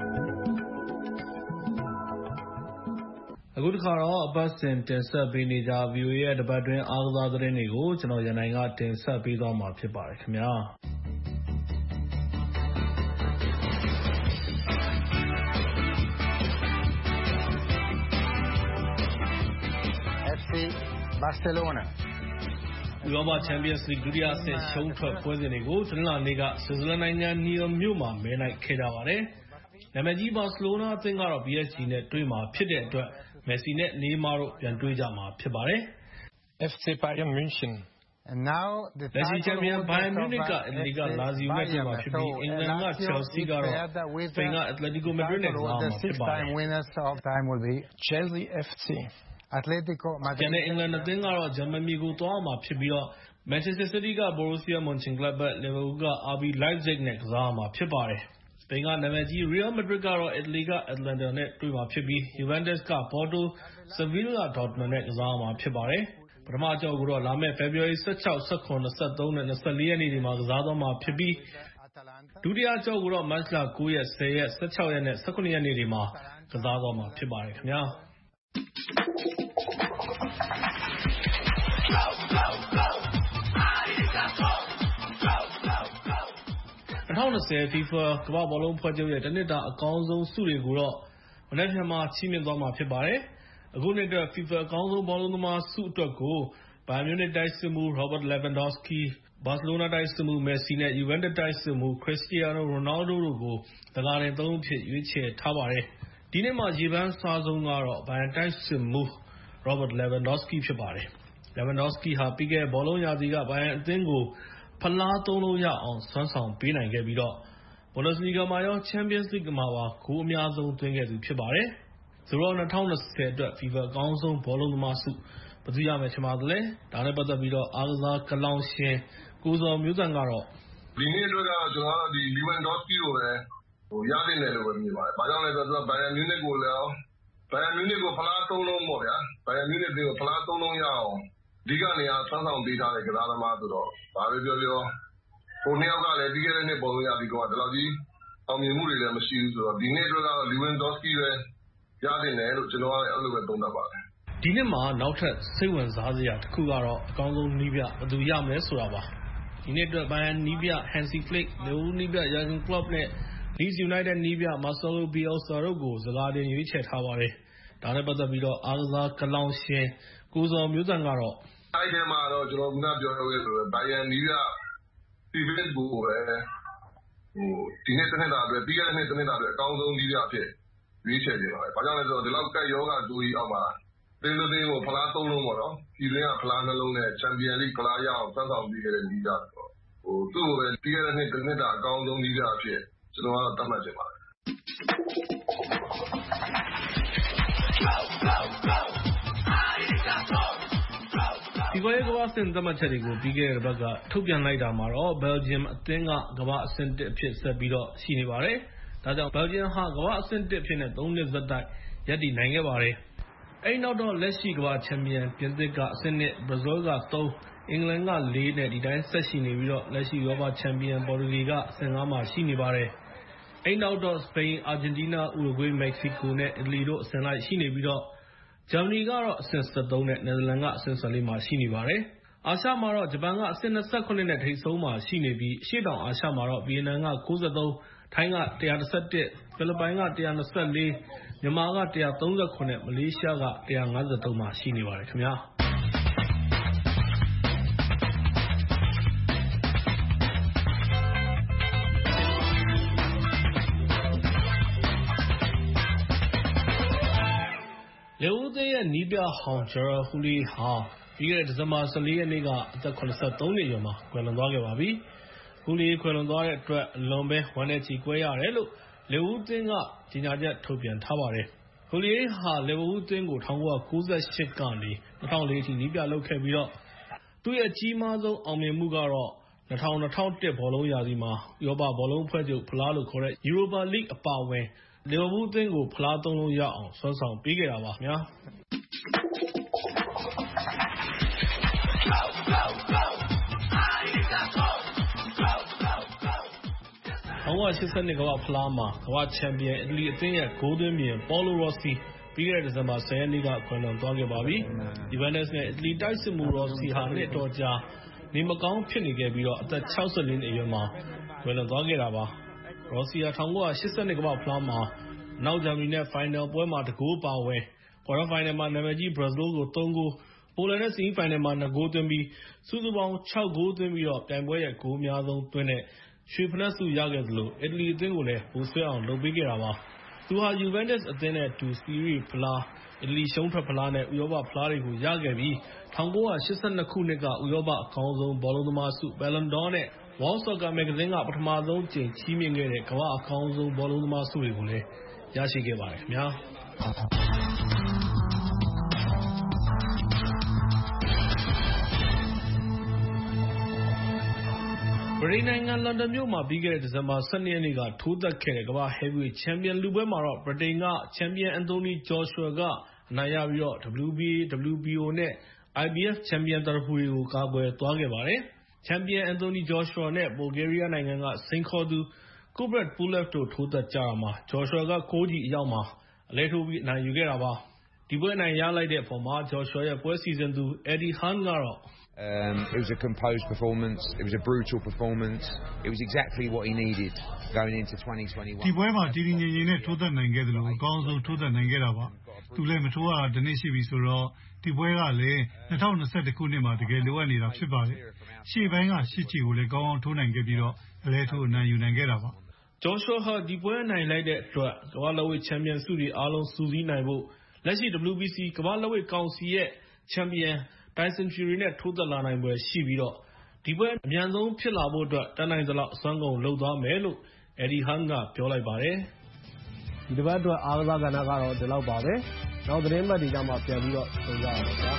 အခုတစ်ခါတော့အပတ်စဉ်တင်ဆက်ပေးနေကြ ဗီအိုအေ ရဲ့တပတ်တွင်းအားကစားသတင်းတွေကိုကျွန်တော်ရန်နိုင်ကတင်ဆက်ပေးသွားမှာဖြစ်ပါတယ်ခင်ဗျာ Barcelona. ဥရောပချန်ပီယံစ်လိဂ်ဒုတိယအဆင့်ရှုံးထွက်ပွဲစဉ်တွေကိုတနင်္လာနေ့ကဆွစ်ဇာလန်နိုင်ငံနီယမ်မြို့မှာမဲနှိုက်ခဲ့ကြပါတယ်။နာမည်ကြီးဘာစီလိုနာအသင်းကတော့ ပီ အက်စ် ဂျီ နဲ့တွေ့မှာဖြစ်တဲ့အတွက်မက်ဆီနဲ့နေမားတို့ပြန်တွေ့ကြမှာဖြစ်ပါတယ်။အက်ဖ်စီ Bayern München. And now the လက်ရှိချန်ပီယံဘိုင်ယန်မြူးနစ်ကအက်တလီကလာဇီယိုနဲ့တွေ့မှာဖြစ်ပြီးအင်္ဂလန်ကချယ်လ်ဆီကတော့စပိန်ကအက်တလက်တီကိုမက်ဒရစ်နဲ့ကစားမှာဖြစ်ပါတယ်။ Chelsea အက်ဖ်စီ Atletico Madrid. ကျန်တဲ့အင်္ဂလန်အသင်းကတော့ဂျာမန်မြေကိုသွားမှာဖြစ်ပြီးတော့မန်ချက်စတာစီးတီးက ဘော်ရိုစီယာမွန်ချန်ဂလပ်ဘတ်၊ လီဗာပူးလ်က အာဘီလိုက်ပ်ဇစ်နဲ့ကစားမှာဖြစ်ပါတယ်။ စပိန်ကနာမည်ကြီးရီးယားမက်ဒရစ်ကတော့အီတလီကအက်တလန်တာနဲ့တွေ့မှာဖြစ်ပြီးယူဗန်တက်စ်ကပေါ်တို၊ ဆီဗီးလားကဒေါ့တမန်နဲ့ကစားမှာဖြစ်ပါတယ်။ ပထမအကျော့ကိုတော့လာမယ့် ဖေဖော်ဝါရီ ၁၆၊ ၁၇၊ ၂၃ နဲ့ ၂၄ ရက်နေ့တွေမှာကစားသွားမှာဖြစ်ပြီးဒုတိယအကျော့ကိုတော့မတ်လ ၉ ရက်၊ ၁၀ ရက်၊ ၁၆ ရက်နဲ့ ၁၇ ရက်နေ့တွေမှာကစားသွားမှာဖြစ်ပါတယ်ခင်ဗျာ။ ၂၀၂၀ FIFA ကမ္ဘာ့ဘောလုံးအဖွဲ့ချုပ်ရဲ့တနှစ်တာအကောင်းဆုံးဆုတွေကိုတော့မနက်ဖြန်မှာချီးမြှင့်သွားမှာဖြစ်ပါတယ်။ အခုနှစ်အတွက် FIFA အကောင်းဆုံးဘောလုံးသမားဆုအတွက်ကို ဘိုင်ယန်မြူးနစ်တိုက်စစ်မှူး Robert Lewandowski ၊ ဘာစီလိုနာတိုက်စစ်မှူး မက်ဆီ နဲ့ ယူဗန်တက်စ်တိုက်စစ်မှူး ခရစ္စတီယာနိုရိုနယ်ဒိုတို့ကို ဆန်ခါတင်သုံးဦးအဖြစ်ရွေးချယ်ထားပါတယ်။ ဒီနှစ်မှာရေပန်းစားဆုံးကတော့ ဘိုင်ယန်တိုက်စစ်မှူး Robert Lewandowski ဖြစ်ပါတယ်။ Lewandowski ဟာ ပြီးခဲ့တဲ့ဘောလုံးရာသီက ဘိုင်ယန်အသင်းကိုဖလားသုံးလုံးရအောင်စွမ်းဆောင်ပေးနိုင်ခဲ့ပြီးတော့ ဘွန်ဒက်စ်လီဂါမှာရော ချန်ပီယံစ်လိဂ်မှာပါဂိုးအများဆုံးသွင်းခဲ့သူဖြစ်ပါတယ်။ ဆိုတော့ ၂၀၂၀ အတွက် FIFA အကောင်းဆုံးဘောလုံးသမားဆု ဘယ်သူရမယ်ထင်ပါသလဲ။ ဒါနဲ့ပတ်သက်ပြီးတော့အားကစားကလောင်ရှင် ကိုဇော်မျိုးသန့်ကတော့ဒီနေ့အတွက်ကတော့ကျနော်ကတော့ Lewandowski ကိုပဲရသင့်တယ်လို့ပဲမြင်ပါတယ်။ ဘာကြောင့်လဲဆိုတော့ သူကဘိုင်ယန်မြူးနစ်ကိုလည်းဘိုင်ယန်မြူးနစ်ကိုဖလားသုံးလုံးပေါ့ဗျာဘိုင်ယန်မြူးနစ်အသင်းကိုဖလားသုံးလုံးရအောင်အဓိကနေရာစွမ်းဆောင်ပေးထားတဲ့ကစားသမားဆိုတော့ဘာပဲပြောပြောဟိုနှစ်ယောက်ကလည်းပြီးခဲ့တဲ့နှစ်ဘောလုံးရာသီတုန်းကဒီလောက်ကြီးအောင်မြင်မှုတွေလည်းမရှိဘူးဆိုတော့ဒီနှစ်အတွက်ကတော့ Lewandowski ပဲရသင့်တယ်လို့ကျနော်ကအဲ့လိုပဲသုံးသပ်ပါတယ်။ဒီနှစ်မှာနောက်ထပ်စိတ်ဝင်စားစရာတစ်ခုကတော့အကောင်းဆုံးနည်းပြဘယ်သူရမလဲဆိုတာပါ။ဒီနှစ်အတွက်ဘိုင်ယန်နည်းပြ Hansi Flick ၊ လီဗာပူးလ်နည်းပြ Jurgen Klopp နဲ့ Leeds United နည်းပြ Marcelo Bielsa တို့ကိုဆန်ခါတင်ရွေးချယ်ထားပါတယ်။ဒါနဲ့ပတ်သက်ပြီးတော့အားကစားကလောင်ရှင်ကိုဇော်မျိုးသန့်ကတော့အဲ့ဒီမှာတော့ကျွန်တော်ခုနပြောခဲ့သလိုဘိုင်ယန်နည်းပြ Flick ကိုပဲဟိုဒီနေ့တစ်နှစ်တာအတွက်ပြီးခဲ့တဲ့နှစ်တစ်နှစ်တာအတွက်အကောင်းဆုံးနည်းပြအဖြစ်ရွေးချယ်နေပါတယ်။ဘာကြောင့်လဲဆိုတော့ဒီလောက်ကပ်ရောဂါတိုးကြီးအောက်မှာတင်းတင်းတင်းကိုဖလားသုံးလုံးပေါ့နော်။ပြည်တွင်းကဖလားနှလုံးနဲ့ချန်ပီယံလိဖလားရအောင်စမ်းဆောင်ပေးခဲ့တဲ့နည်းပြဆိုတော့ဟိုသူ့ကိုပဲပြီးခဲ့တဲ့နှစ်တစ်နှစ်တာအကောင်းဆုံးနည်းပြအဖြစ်ကျွန်တော်ကတော့သတ်မှတ်ချင်ပါတယ်ဒီကွဲကမ္ဘာ့အဆင့်သတ်မှတ်ချက်တွေကိုပြီးခဲ့တဲ့ဘက်ကထုတ်ပြန်လိုက်တာမှာတော့ဘယ်လ်ဂျီယမ်အသင်းကကမ္ဘာ့အဆင့်တစ်အဖြစ်ဆက်ပြီးတော့ရှိနေပါတယ်။ဒါကြောင့်ဘယ်လ်ဂျီယမ်ဟာကမ္ဘာ့အဆင့်တစ်အဖြစ်နဲ့သုံးနှစ်ဆက်တိုက်ရပ်တည်နိုင်ခဲ့ပါတယ်။အဲဒီနောက်တော့လက်ရှိကမ္ဘာ့ချန်ပီယံပြင်သစ်ကအဆင့်နှစ်၊ ဘရာဇီးကသုံး၊ အင်္ဂလန်ကလေးနဲ့ဒီတိုင်းဆက်ရှိနေပြီးတော့လက်ရှိဥရောပချန်ပီယံပေါ်တူဂီကအဆင့်ငါးမှာရှိနေပါတယ်။အဲဒီနောက်တော့စပိန်၊ အာဂျင်တီးနား၊ ဥရုဂွေး၊ မက္ကဆီကိုနဲ့အီတလီတို့အစဉ်လိုက်ရှိနေပြီးတော့ဂျာမနီကတော့အဆင့်ဆယ့်သုံးနဲ့နယ်သာလန်ကအဆင့်ဆယ့်လေးမှာရှိနေပါတယ်။အာရှမှာတော့ဂျပန်ကအဆင့်၂၇နဲ့ထိပ်ဆုံးမှာရှိနေပြီးအရှေ့တောင်အာရှမှာတော့ဗီယက်နမ်က၉၃၊ ထိုင်းက၁၁၁၊ ဖိလစ်ပိုင်က၁၂၄၊ မြန်မာက၁၃၇နဲ့မလေးရှားက၁၅၃မှာရှိနေပါတယ်ခင်ဗျာ။လီဗာပူးလ်အသင်းရဲ့နည်းပြဟောင်း ဂျာရာလ်ဟူလီဟာပြီးခဲ့တဲ့ဒီဇင်ဘာ၁၄ရက်နေ့ကအသက် ၇၃ နှစ်အရွယ်မှာကွယ်လွန်သွားခဲ့ပါပြီ။ဟူလီကွယ်လွန်သွားတဲ့အတွက်အလွန်ပဲဝမ်းနည်းကြေကွဲရတယ်လို့လီဗာပူးလ်အသင်းကကြေညာချက်ထုတ်ပြန်ထားပါတယ်။ဟူလီဟာလီဗာပူးလ်အသင်းကို၁၉၉၈ ကနေ၂၀၀၄ အထိနည်းပြလုပ်ခဲ့ပြီးတော့သူ့ရဲ့အကြီးမားဆုံးအောင်မြင်မှုကတော့၂၀၀၀-၂၀၀၁ ဘောလုံးရာသီမှာဥရောပဘောလုံးအဖွဲ့ချုပ်ဖလားလို့ခေါ်တဲ့ Europa League အပါအဝင်လီဗာပူးလ်အသင်းကိုဖလားသုံးလုံးရအောင်စွမ်းဆောင်ပေးခဲ့တာပါခင်ဗျာ။၁၉၈၂ ကမ္ဘာ့ဖလားမှာကမ္ဘာ့ချန်ပီယံအီတလီအသင်းရဲ့ဂိုးသွင်းဘုရင်ပေါလိုရော်စီပြီးခဲ့တဲ့ဒီဇင်ဘာ၁၀ရက်နေ့ကကွယ်လွန်သွားခဲ့ပါပြီ။ယူဗန်တက်စ်နဲ့အီတလီတိုက်စစ်မှူးရော်စီဟာနှစ်အတော်ကြာနေမကောင်းဖြစ်နေခဲ့ပြီးတော့အသက်၆၄နှစ်အရွယ်မှာကွယ်လွန်သွားခဲ့တာပါ။ရော်စီဟာ၁၉၈၂ ကမ္ဘာ့ဖလားမှာအနောက်ဂျာမနီနဲ့ဖိုင်နယ်ပွဲမှာတဂိုးအပါအဝင်ကွာတာဖိုင်နယ်မှာနာမည်ကြီးဘရာဇီးကိုသုံးဂိုးပိုလန်နဲ့ ဆီမီဖိုင်နယ်မှာ နှစ် ဂိုးသွင်းပြီး စုစုပေါင်း ခြောက် ဂိုးသွင်းပြီးတော့ ပြိုင်ပွဲရဲ့ ဂိုးအများဆုံးသွင်းတဲ့ ရွှေဖိနပ်ဆုရခဲ့သလို အီတလီအသင်းကိုလည်း ဗိုလ်စွဲအောင်လုပ်ပေးခဲ့တာပါ။ သူဟာ ယူဗန်တက်စ်အသင်းနဲ့အတူ ဆီရီးဖလား၊ အီတလီရှုံးထွက်ဖလားနဲ့ ဥရောပဖလားတွေကိုရခဲ့ပြီး ၁၉၈၂ ခုနှစ်က ဥရောပအကောင်းဆုံးဘောလုံးသမားဆု Ballon d'Or နဲ့ World Soccer မဂ္ဂဇင်းက ပထမဆုံးအကြိမ် ချီးမြှင့်ခဲ့တဲ့ ကမ္ဘာ့အကောင်းဆုံးဘောလုံးသမားဆုတွေကိုလည်း ရရှိခဲ့ပါတယ်ခင်ဗျာ။ ဗြိတိန်နိုင်ငံ လန်ဒန်မြို့မှာ ပြီးခဲ့တဲ့ ဒီဇင်ဘာ ၁၂ ရက်နေ့က ထိုးသတ်ခဲ့တဲ့ ကမ္ဘာ့ဟဲဗီးဝိတ်ချန်ပီယံလုပွဲမှာတော့ ဗြိတိန်က ချန်ပီယံ အန်သိုနီ ဂျော်ရှွာက အနိုင်ရပြီး ဒဗလယူ ဘီ အေ ဒဗလယူ ဘီ အို နဲ့ အိုင် ဘီ အက်ဖ် ချန်ပီယံသရဖူတွေကို ကာကွယ်သွားခဲ့ပါတယ်။ ချန်ပီယံ အန်သိုနီ ဂျော်ရှွာ နဲ့ ဘူလ်ဂေးရီးယားနိုင်ငံက စိန်ခေါ်သူ ကူဘရက် ပူလက်ဗ်တို့ ထိုးသတ်ကြတာမှာ ဂျော်ရှွာက ဂိုးကျီအရောက်မှာ အလဲထိုးပြီး အနိုင်ယူခဲ့တာပါ။ ဒီပွဲအနိုင်ရလိုက်တဲ့အပေါ်မှာ ဂျော်ရှွာရဲ့ ပွဲစီစဉ်သူ Eddie Hearn ကတော့ Um, it was a composed performance. It was a brutal performance. It was exactly what he needed going into twenty twenty-one. ဒီပွဲမှာတည်တည်ငြိမ်ငြိမ်နဲ့ထိုးသတ်နိုင်ခဲ့တယ်လို့အကောင်းဆုံးထိုးသတ်နိုင်ခဲ့တာပါ။သူလည်းမထိုးရတာတနေ့ရှိပြီဆိုတော့ဒီပွဲကလည်း၂၀၂၁ ခုနှစ်မှာတကယ်လိုအပ်နေတာဖြစ်ပါတယ်။ရှေ့ပိုင်းကရှစ်ချီကိုလည်းကောင်းအောင်ထိုးနိုင်ခဲ့ပြီးတော့အလဲထိုးအနိုင်ယူနိုင်ခဲ့တာပါ။ဂျော်ရှွာဟာဒီပွဲအနိုင်လိုက်တဲ့အတွက်ကမ္ဘာ့လက်ဝှေ့ချန်ပီယံဆုတွေအားလုံးစုစည်းနိုင်ဖို့လက်ရှိ ဒဗလယူ ဘီ စီ ကမ္ဘာ့လက်ဝှေ့ကောင်စီရဲ့ချန်ပီယံ Tyson Fury နဲ့ ထိုးသတ်လာနိုင်ဖွယ်ရှိပြီးတော့ဒီပွဲအမြန်ဆုံးဖြစ်လာဖို့အတွက်တတ်နိုင်သလောက်အစွမ်းကုန်လုပ်သွားမယ်လို့ Eddie Hearn ကပြောလိုက်ပါတယ်။ဒီတစ်ပတ်အတွက်အားကစားကဏ္ဍကတော့ဒီလောက်ပါပဲ။နောက်သတင်းပတ်တွေကြမှာပြန်ပြီးတော့ဆုံကြရအောင်ဗျာ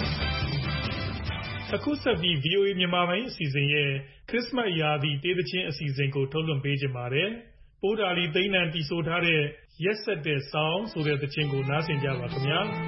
။အခုဆက်ပြီး ဗီအိုအေ မြန်မာပိုင်းအစီအစဉ်ရဲ့ခရစ်စမတ်ရာသီတေးသီချင်းအစီအစဉ်ကိုထုတ်လွှင့်ပေးချင်ပါတယ်။ပိုးဒါလီသိန်းနံတီဆိုထားတဲ့ရက်ဆက်တဲ့ဆောင်းဆိုတဲ့သချင်းကိုနားဆင်ကြပါခင်ဗျာ။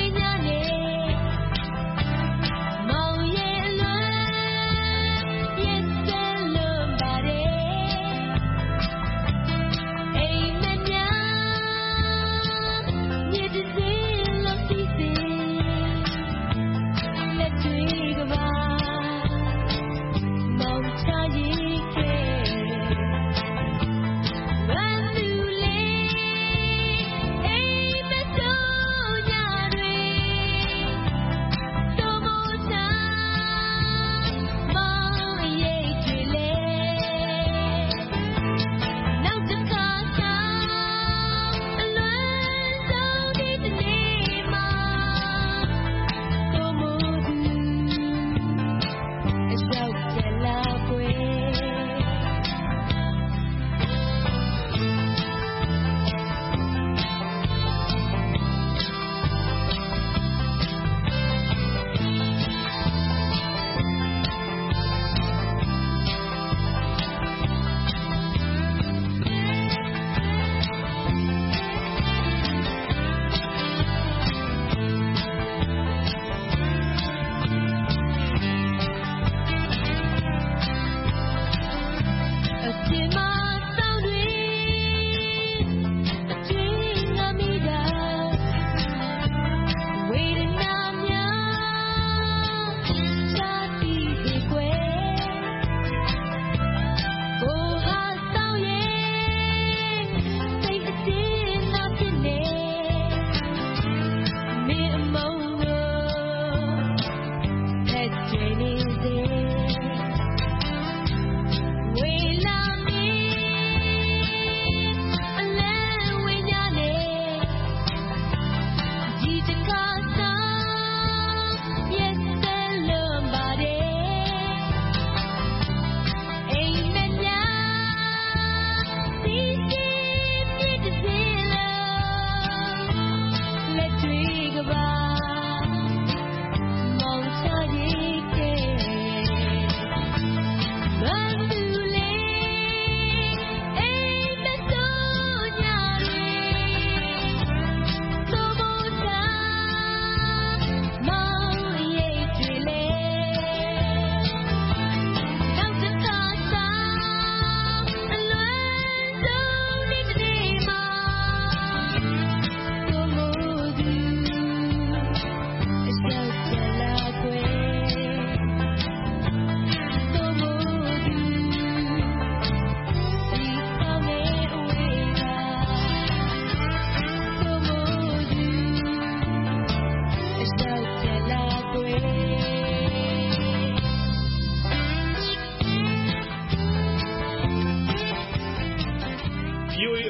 Yeah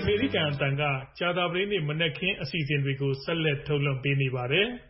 မေရိကန်အသံကကြာသပတေးနေ့မနက်ခင်းအစီအစဉ်တွေကိုဆက်လက်ထုတ်လွှင့်ပေးနေပါတယ်။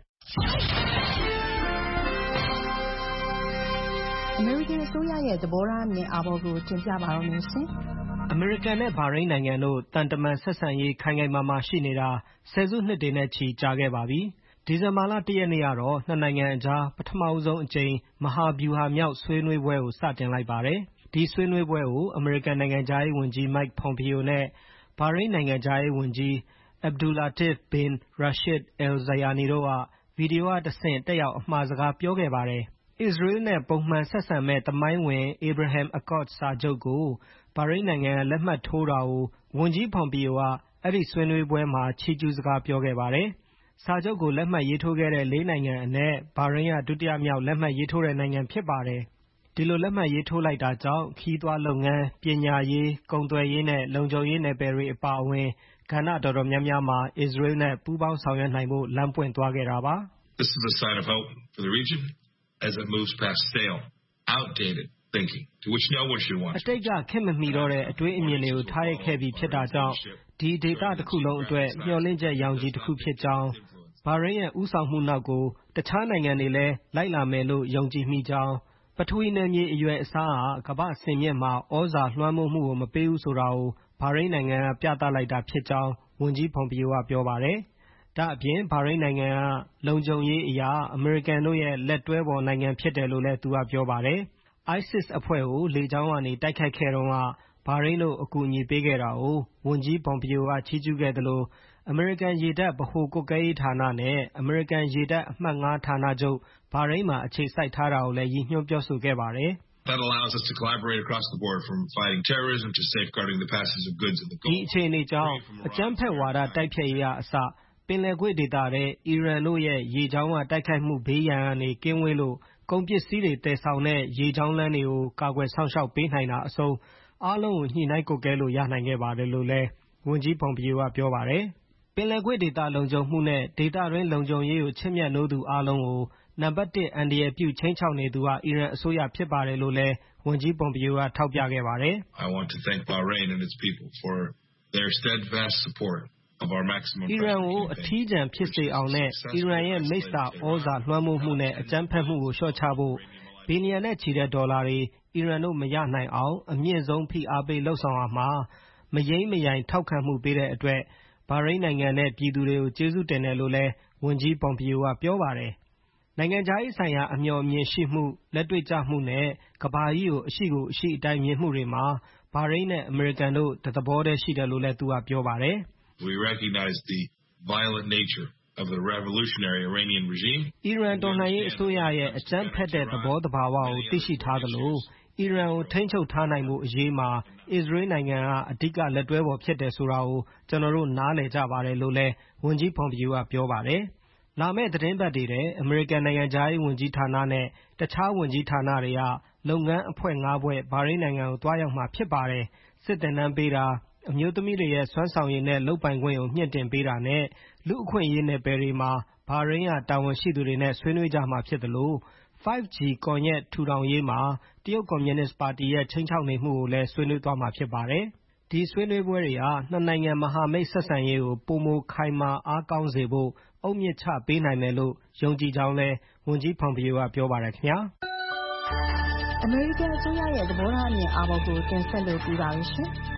အမေရိကန်အစိုးရရဲ့သဘောထားအမြင်အာဘော်ကိုတင်ပြပါတော့မယ်ရှင်။အမေရိကန်နဲ့ဘာရိမ်းနိုင်ငံတို့သံတမန်ဆက်ဆံရေးခိုင်ခိုင်မာမာရှိနေတာဆယ်စုနှစ်တွေနဲ့ချီကြာခဲ့ပါပြီ။ဒီဇင်ဘာလ၁ရက်နေ့ကတော့နှစ်နိုင်ငံအကြားပထမဆုံးအကြိမ်မဟာဗျူဟာမြောက်ဆွေးနွေးပွဲကိုစတင်လိုက်ပါတယ်။ဒီဆွေးနွေးပွဲကိုအမေရိကန်နိုင်ငံခြားရေးဝန်ကြီး Mike Pompeo နဲ့ဘာရိမ်းနိုင်ငံခြားရေးဝန်ကြီး Abdulatif bin Rashid Al Zayani တို့ကဗီဒီယိုကတဆင့်တက်ရောက်အမှာစကားပြောခဲ့ပါတယ်။အစ္စရေးနဲ့ပုံမှန်ဆက်ဆံမယ့်သမိုင်းဝင် Abraham Accord စာချုပ်ကိုဘာရိမ်းနိုင်ငံကလက်မှတ်ထိုးတာကိုဝန်ကြီး Pompeo ကအဲဒီဆွေးနွေးပွဲမှာချီးကျူးစကားပြောခဲ့ပါတယ်။စာချုပ်ကိုလက်မှတ်ရေးထိုးခဲ့တဲ့လေးနိုင်ငံအနက်ဘာရိမ်းကဒုတိယမြောက်လက်မှတ်ရေးထိုးတဲ့နိုင်ငံဖြစ်ပါတယ်။ဒီလိုလက်မှတ်ရေးထိုးလိုက်တာကြောင့်ခရီးသွားလုပ်ငန်း၊ပညာရေး၊ကုန်သွယ်ရေးနဲ့လုံခြုံရေးနယ်ပယ်တွေအပါအဝင်ကဏ္ဍတော်တော်များများမှာအစ္စရေးနဲ့ပူးပေါင်းဆောင်ရွက်နိုင်ဖို့လမ်းပွင့်သွားခဲ့တာပါ။ This is a sign of hope for the region as it moves past stale, outdated thinking to which no one should want. အတိတ်ကခေတ်မမီတော့တဲ့အတွေးအမြင်တွေကိုထားရခဲ့ပြီးဖြစ်တာကြောင့်ဒီဒေသတစ်ခုလုံးအတွက်မျှော်လင့်ချက်ရောင်ခြည်တစ်ခုဖြစ်ကြောင်းဘာရိမ်းရဲ့ဦးဆောင်မှုနောက်ကိုတခြားနိုင်ငံတွေလည်းလိုက်လာမယ်လို့ယုံကြည်မိကြောင်းပထဝီနယ်မြေအရွယ်အစားဟာကမ္ဘာ့စင်မြင့်မှာဩဇာလွှမ်းမိုးမှုကိုမပေးဘူးဆိုတာကိုဘာရိမ်းနိုင်ငံကပြသလိုက်တာဖြစ်ကြောင်းဝန်ကြီး Pompeo ကပြောပါတယ်။ဒါ့အပြင်ဘာရိမ်းနိုင်ငံကလုံခြုံရေးအရာအမေရိကန်တို့ရဲ့လက်တွဲဖော်နိုင်ငံဖြစ်တယ်လို့လည်းသူကပြောပါတယ်။ ISIS အဖွဲ့ကိုလေကြောင်းကနေတိုက်ခိုက်ခဲ့တုန်းကဘာရိမ်းတို့အကူအညီပေးခဲ့တာကိုဝန်ကြီး Pompeo ကချီးကျူးခဲ့သလိုအမေရိကန်ရေတပ်ဗဟိုကွပ်ကဲရေးဌာနနဲ့အမေရိကန်ရေတပ်အမှတ်ငါးဌာနချုပ်ဘာရိမ်းမှာအခြေစိုက်ထားတာကိုလည်းရည်ညွှန်းပြောဆိုခဲ့ပါတယ်။ That allows us to collaborate across the board from fighting terrorism to safeguarding the passage of goods in the Gulf. ဒီအခြေအနေကြောင့်အကြမ်းဖက်ဝါဒတိုက်ဖျက်ရေးအစပင်လယ်ကွေ့ဒေသထဲအီရန်တို့ရဲ့ရေကြောင်းကတိုက်ခိုက်မှုဘေးရန်ကနေကင်းဝေးလို့ကုန်ပစ္စည်းတွေတည်ဆောင်တဲ့ရေကြောင်းလမ်းတွေကိုကာကွယ်စောင့်ရှောက်ပေးနိုင်တာအဆုံးအားလုံးကိုညှိနှိုင်းကွပ်ကဲလို့ရနိုင်ခဲ့ပါတယ်လို့လည်းဝန်ကြီး Pompeo ကပြောပါတယ်။ပင်လယ်ကွေ့ဒေသလုံခြုံမှုနဲ့ဒေသတွင်းလုံခြုံရေးကိုချစ်မြတ်နိုးသူအားလုံးကိုနံပါတ်တစ်အန္တရာယ်ပြုခြိမ်းခြောက်နေသူကအီရန်အစိုးရဖြစ်ပါတယ်လို့လည်းဝန်ကြီး Pompeo ကထောက်ပြခဲ့ပါတယ်။ I want to thank Bahrain and its people for their steadfast support of our maximum. အီရန်ကိုအထီးကျန်ဖြစ်စေအောင်နဲ့အီရန်ရဲ့မိစ္ဆာဩဇာလွှမ်းမိုးမှုနဲ့အကြမ်းဖက်မှုကိုလျှော့ချဖို့ဘီလီယံနဲ့ချီတဲ့ဒေါ်လာတွေအီရန်တို့မရနိုင်အောင်အမြင့်ဆုံးဖိအားပေးလုပ်ဆောင်ရာမှာမယိမ်းမယိုင်ထောက်ခံမှုပေးတဲ့အတွက်ဘာရိမ်းနိုင်ငံနဲ့ပြည်သူတွေကိုကျေးဇူးတင်တယ်လို့လည်းဝန်ကြီး Pompeo ကပြောပါတယ်။နိုင်ငံခြားရေးဆိုင်ရာအမျှော်အမြင်ရှိမှုလက်တွေ့ကျမှုနဲ့ကမ္ဘာကြီးကိုအရှိကိုအရှိအတိုင်းမြင်မှုတွေမှာဘာရိမ်းနဲ့အမေရိကန်တို့တသဘောတည်းရှိတယ်လို့လည်းသူကပြောပါတယ်။ We recognize the violent nature of the revolutionary Iranian regime. အီရန်တော်လှန်ရေးအစိုးရရဲ့အကြမ်းဖက်တဲ့သဘောတဘာဝကိုသိရှိထားသလိုအီရန်ကိုထိန်းချုပ်ထားနိုင်မှုအရေးမှာအစ္စရေးနိုင်ငံကအဓိကလက်တွဲဖော်ဖြစ်တယ်ဆိုတာကိုကျွန်တော်တို့နားလည်ကြပါတယ်လို့လည်းဝန်ကြီး Pompeo ကပြောပါတယ်။လာမယ့်သတင်းပတ်တွေထဲအမေရိကန်နိုင်ငံခြားရေးဝန်ကြီးဌာနနဲ့တခြားဝန်ကြီးဌာနတွေကလုပ်ငန်းအဖွဲ့ငါးဖွဲ့ဘာရိမ်းနိုင်ငံကိုတွားရောက်မှာဖြစ်ပါတယ်။စစ်သင်တန်းပေးတာအမျိုးသမီးတွေရဲ့စွမ်းဆောင်ရည်နဲ့လုပ်ပိုင်ခွင့်ကိုမြင့်တင်ပေးတာနဲ့လူ့အခွင့်အရေးနယ်ပယ်တွေမှာဘာရိမ်းကတာဝန်ရှိသူတွေနဲ့ဆွေးနွေးကြမှာဖြစ်သလို five G ကွန်ရက်ထူထောင်ရေးမှာတရုတ်ကွန်မြူနစ်ပါတီရဲ့ခြိမ်းခြောက်နေမှုကိုလည်းဆွေးနွေးသွားမှာဖြစ်ပါတယ်။ဒီဆွေးနွေးပွဲတွေဟာနှစ်နိုင်ငံမဟာမိတ်ဆက်ဆံရေးကိုပိုမိုခိုင်မာအားကောင်းစေဖို့အုတ်မြစ်ချပေးနိုင်မယ်လို့ယုံကြည်ကြောင်းလည်းဝန်ကြီး Pompeo ကပြောပါတယ်ခင်ဗျာ။အမေရိကန်အစိုးရရဲ့သဘောထားအမြင်အာဘော်ကိုတင်ဆက်လို့ပြီးပါပြီရှင်။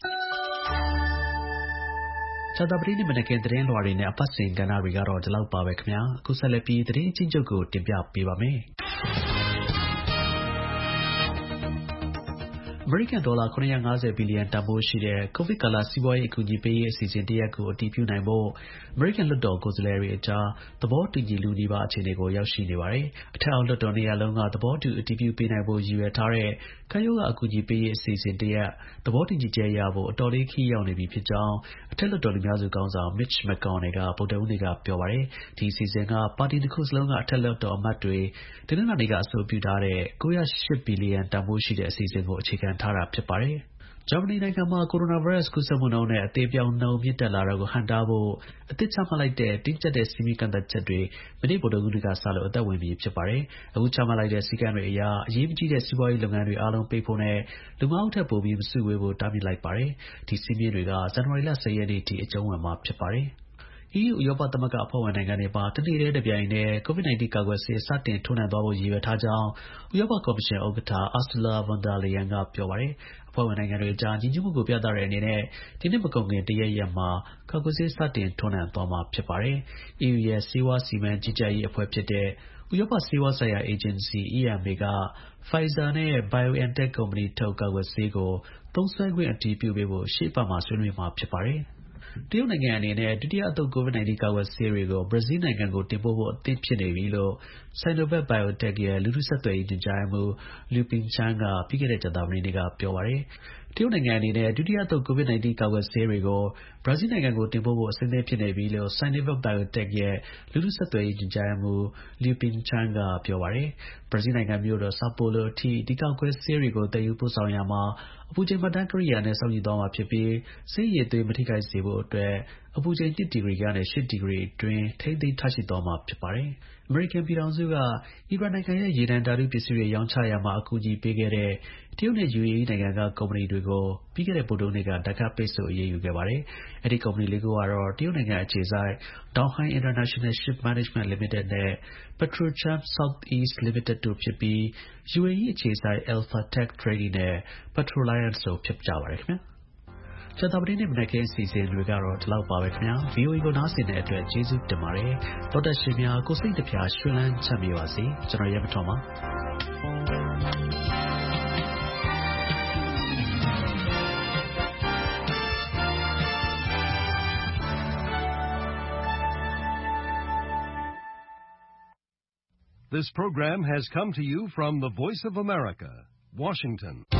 ကြာသပတေးနေ့မနက်ခင်းသတင်းလွှာတွေနဲ့အပတ်စဉ်ကဏ္ဍတွေကတော့ဒီလောက်ပါပဲခင်ဗျာအခုဆက်လက်ပြီးသတင်းအချင်းချုပ်ကိုတင်ပြပေးပါမယ်အမေရိကန်ဒေါ်လာခုနှစ်ရာငါးဆယ်ဘီလီယံတန်ဖိုးရှိတဲ့ ကိုဗစ်ကာလစီးပွားရေးအကူအညီပေးရေးအစီအစဉ်တစ်ရပ်ကိုအတည်ပြုနိုင်ဖို့အမေရိကန်လွှတ်တော်ကိုယ်စားလှယ်တွေအကြားသဘောတူညီလူနီးပါးအခြေအနေကိုရောက်ရှိနေပါတယ်။အထက်အောက်လွှတ်တော်နေရာလုံးကသဘောတူအတည်ပြုပေးနိုင်ဖို့ရည်ရွယ်ထားတဲ့ကမ်းရိုးကအကူအညီပေးရေးအစီအစဉ်တစ်ရပ်သဘောတူညီချက်ရဖို့အတော်လေးခရီးရောက်နေပြီဖြစ်ကြောင်းအထက်လွှတ်တော်လူများစုခေါင်းဆောင် Mitch McConnell ကဗုဒ္ဓဟူးနေ့ကပြောပါတယ်။ဒီအစီအစဉ်ကပါတီတစ်ခုစလုံးကအထက်လွှတ်တော်အမတ်တွေတနင်္လာနေ့ကအဆိုပြုထားတဲ့ကိုးရာရှစ်ဘီလီယံတန်ဖိုးရှိတဲ့အစီအစဉ်ကိုအခြေခံထားတာဖြစ်ပါတယ်။ဂျာမနီနိုင်ငံမှာ ကိုရိုနာဗိုင်းရပ်စ်ကူးစက်မှုနှုန်းနဲ့အသေအပျောက်နှုန်းမြင့်တက်လာတာကိုဟန့်တားဖို့အသစ်ချမှတ်လိုက်တဲ့တင်းကျပ်တဲ့စည်းမျဉ်းကန့်သတ်ချက်တွေမနေ့ဗုဒ္ဓဟူးနေ့ကစလို့အသက်ဝင်ပြီဖြစ်ပါတယ်။အခုချမှတ်လိုက်တဲ့စည်းကမ်းတွေအရအရေးမကြီးတဲ့စီးပွားရေးလုပ်ငန်းတွေအားလုံးပိတ်ဖို့နဲ့လူငါးဦးထက်ပိုပြီးမစုဝေးဖို့တားမြစ်လိုက်ပါတယ်။ဒီစည်းမျဉ်းတွေကဇန်နဝါရီလ၁၀ရက်နေ့အထိအကျုံးဝင်မှာဖြစ်ပါတယ်။ E U ဥရောပသမဂ္ဂအဖွဲ့ဝင်နိုင်ငံတွေမှာတနေ့တည်းတစ်ပြိုင်တည်း COVID 19 ကာကွယ်ဆေးစတင်ထိုးနှံသွားဖို့ရည်ရွယ်ထားကြောင်းဥရောပကော်မရှင်ဥက္ကဋ္ဌ Ursula von der Leyen ကပြောပါတယ်။အဖွဲ့ဝင်နိုင်ငံတွေအကြားညီညွတ်မှုကိုပြသတဲ့အနေနဲ့ဒီနှစ်မကုန်ခင်တစ်ရက်ရက်မှာကာကွယ်ဆေးစတင်ထိုးနှံသွားမှာဖြစ်ပါတယ်။ E U ရဲ့ဆေးဝါးစီမံကြီးကြပ်ရေးအဖွဲ့ဖြစ်တဲ့ဥရောပဆေးဝါးဆိုင်ရာအေဂျင်စီ E M A က Pfizer နဲ့ BioNTech ကုမ္ပဏီထုတ်ကာကွယ်ဆေးကိုသုံးစွဲခွင့်အတည်ပြုပေးဖို့ရှေ့အပတ်မှာဆွေးနွေးမှာဖြစ်ပါတယ်။ တရုတ်နိုင်ငံအနေနဲ့ဒုတိယအသုတ် COVID 19 ကာကွယ်ဆေးတွေကိုဘရာဇီးနိုင်ငံကိုတင်ပို့ဖို့အသင့်ဖြစ်နေပြီလို့ Sinovac Biotech ရဲ့ လူထုဆက်သွယ်ရေးညွှန်ကြားရေးမှူး Liu Pengcheng က ပြီးခဲ့တဲ့ကြာသပတေးနေ့ကပြောပါတယ်။ တရုတ်နိုင်ငံအနေနဲ့ဒုတိယအသုတ် COVID 19 ကာကွယ်ဆေးတွေကိုဘရာဇီးနိုင်ငံကိုတင်ပို့ဖို့အဆင်သင့်ဖြစ်နေပြီလို့ Sinovac Biotech ရဲ့ လူထုဆက်သွယ်ရေးညွှန်ကြားရေးမှူး Liu Pengcheng ကပြောပါတယ်။ ဘရာဇီးနိုင်ငံမြို့တော် Sao Paulo အထိ ဒီကာကွယ်ဆေးတွေကိုသယ်ယူပို့ဆောင်ရာမှာအပူချိန်မှတ်တမ်းကိရိယာနဲ့စောင့်ကြည့်သွားမှာဖြစ်ပြီးဆေးအရည်အသွေးမထိခိုက်စေဖို့အတွက်အပူချိန် တစ်ဒီဂရီကနေ ရှစ်ဒီဂရီအတွင်းထိန်းသိမ်းထားရှိသွားမှာဖြစ်ပါတယ်။ အမေရိကန်ပြည်ထောင်စုက အီရန်နိုင်ငံရဲ့ ရေနံဓါတုပစ္စည်းတွေရောင်းချရာမှာအကူအညီပေးခဲ့တဲ့တရုတ်နဲ့ ယူအေအီးနိုင်ငံကကုမ္ပဏီတွေကိုပြီးခဲ့တဲ့ဗုဒ္ဓဟူးနေ့ကဒဏ်ခတ်ပိတ်ဆို့အရေးယူခဲ့ပါတယ်။ အဲဒီကုမ္ပဏီလေးခုကတော့ တရုတ်နိုင်ငံအခြေစိုက် Donghai International Ship Management Limited နဲ့ Petrochem South East Limited တို့ဖြစ်ပြီး ယူအေအီးအခြေစိုက် Alpha Tech Trading နဲ့ Petroliance တို့ဖြစ်ကြပါတယ်ခင်ဗျာ။ကြာသပတေးနေ့မနက်ခင်းအစီအစဉ်တွေကတော့ဒီလောက်ပါပဲခင်ဗျာ။ VOA ကိုနားဆင်တဲ့အတွက်ကျေးဇူးတင်ပါတယ်။သောတရှင်များကိုစိတ်နှပြရွှင်လန်းချမ်းမြေ့ပါစေ။ကျွန်တော်ရဲမထွန်းပါ။ This program has come to you from the Voice of America, Washington.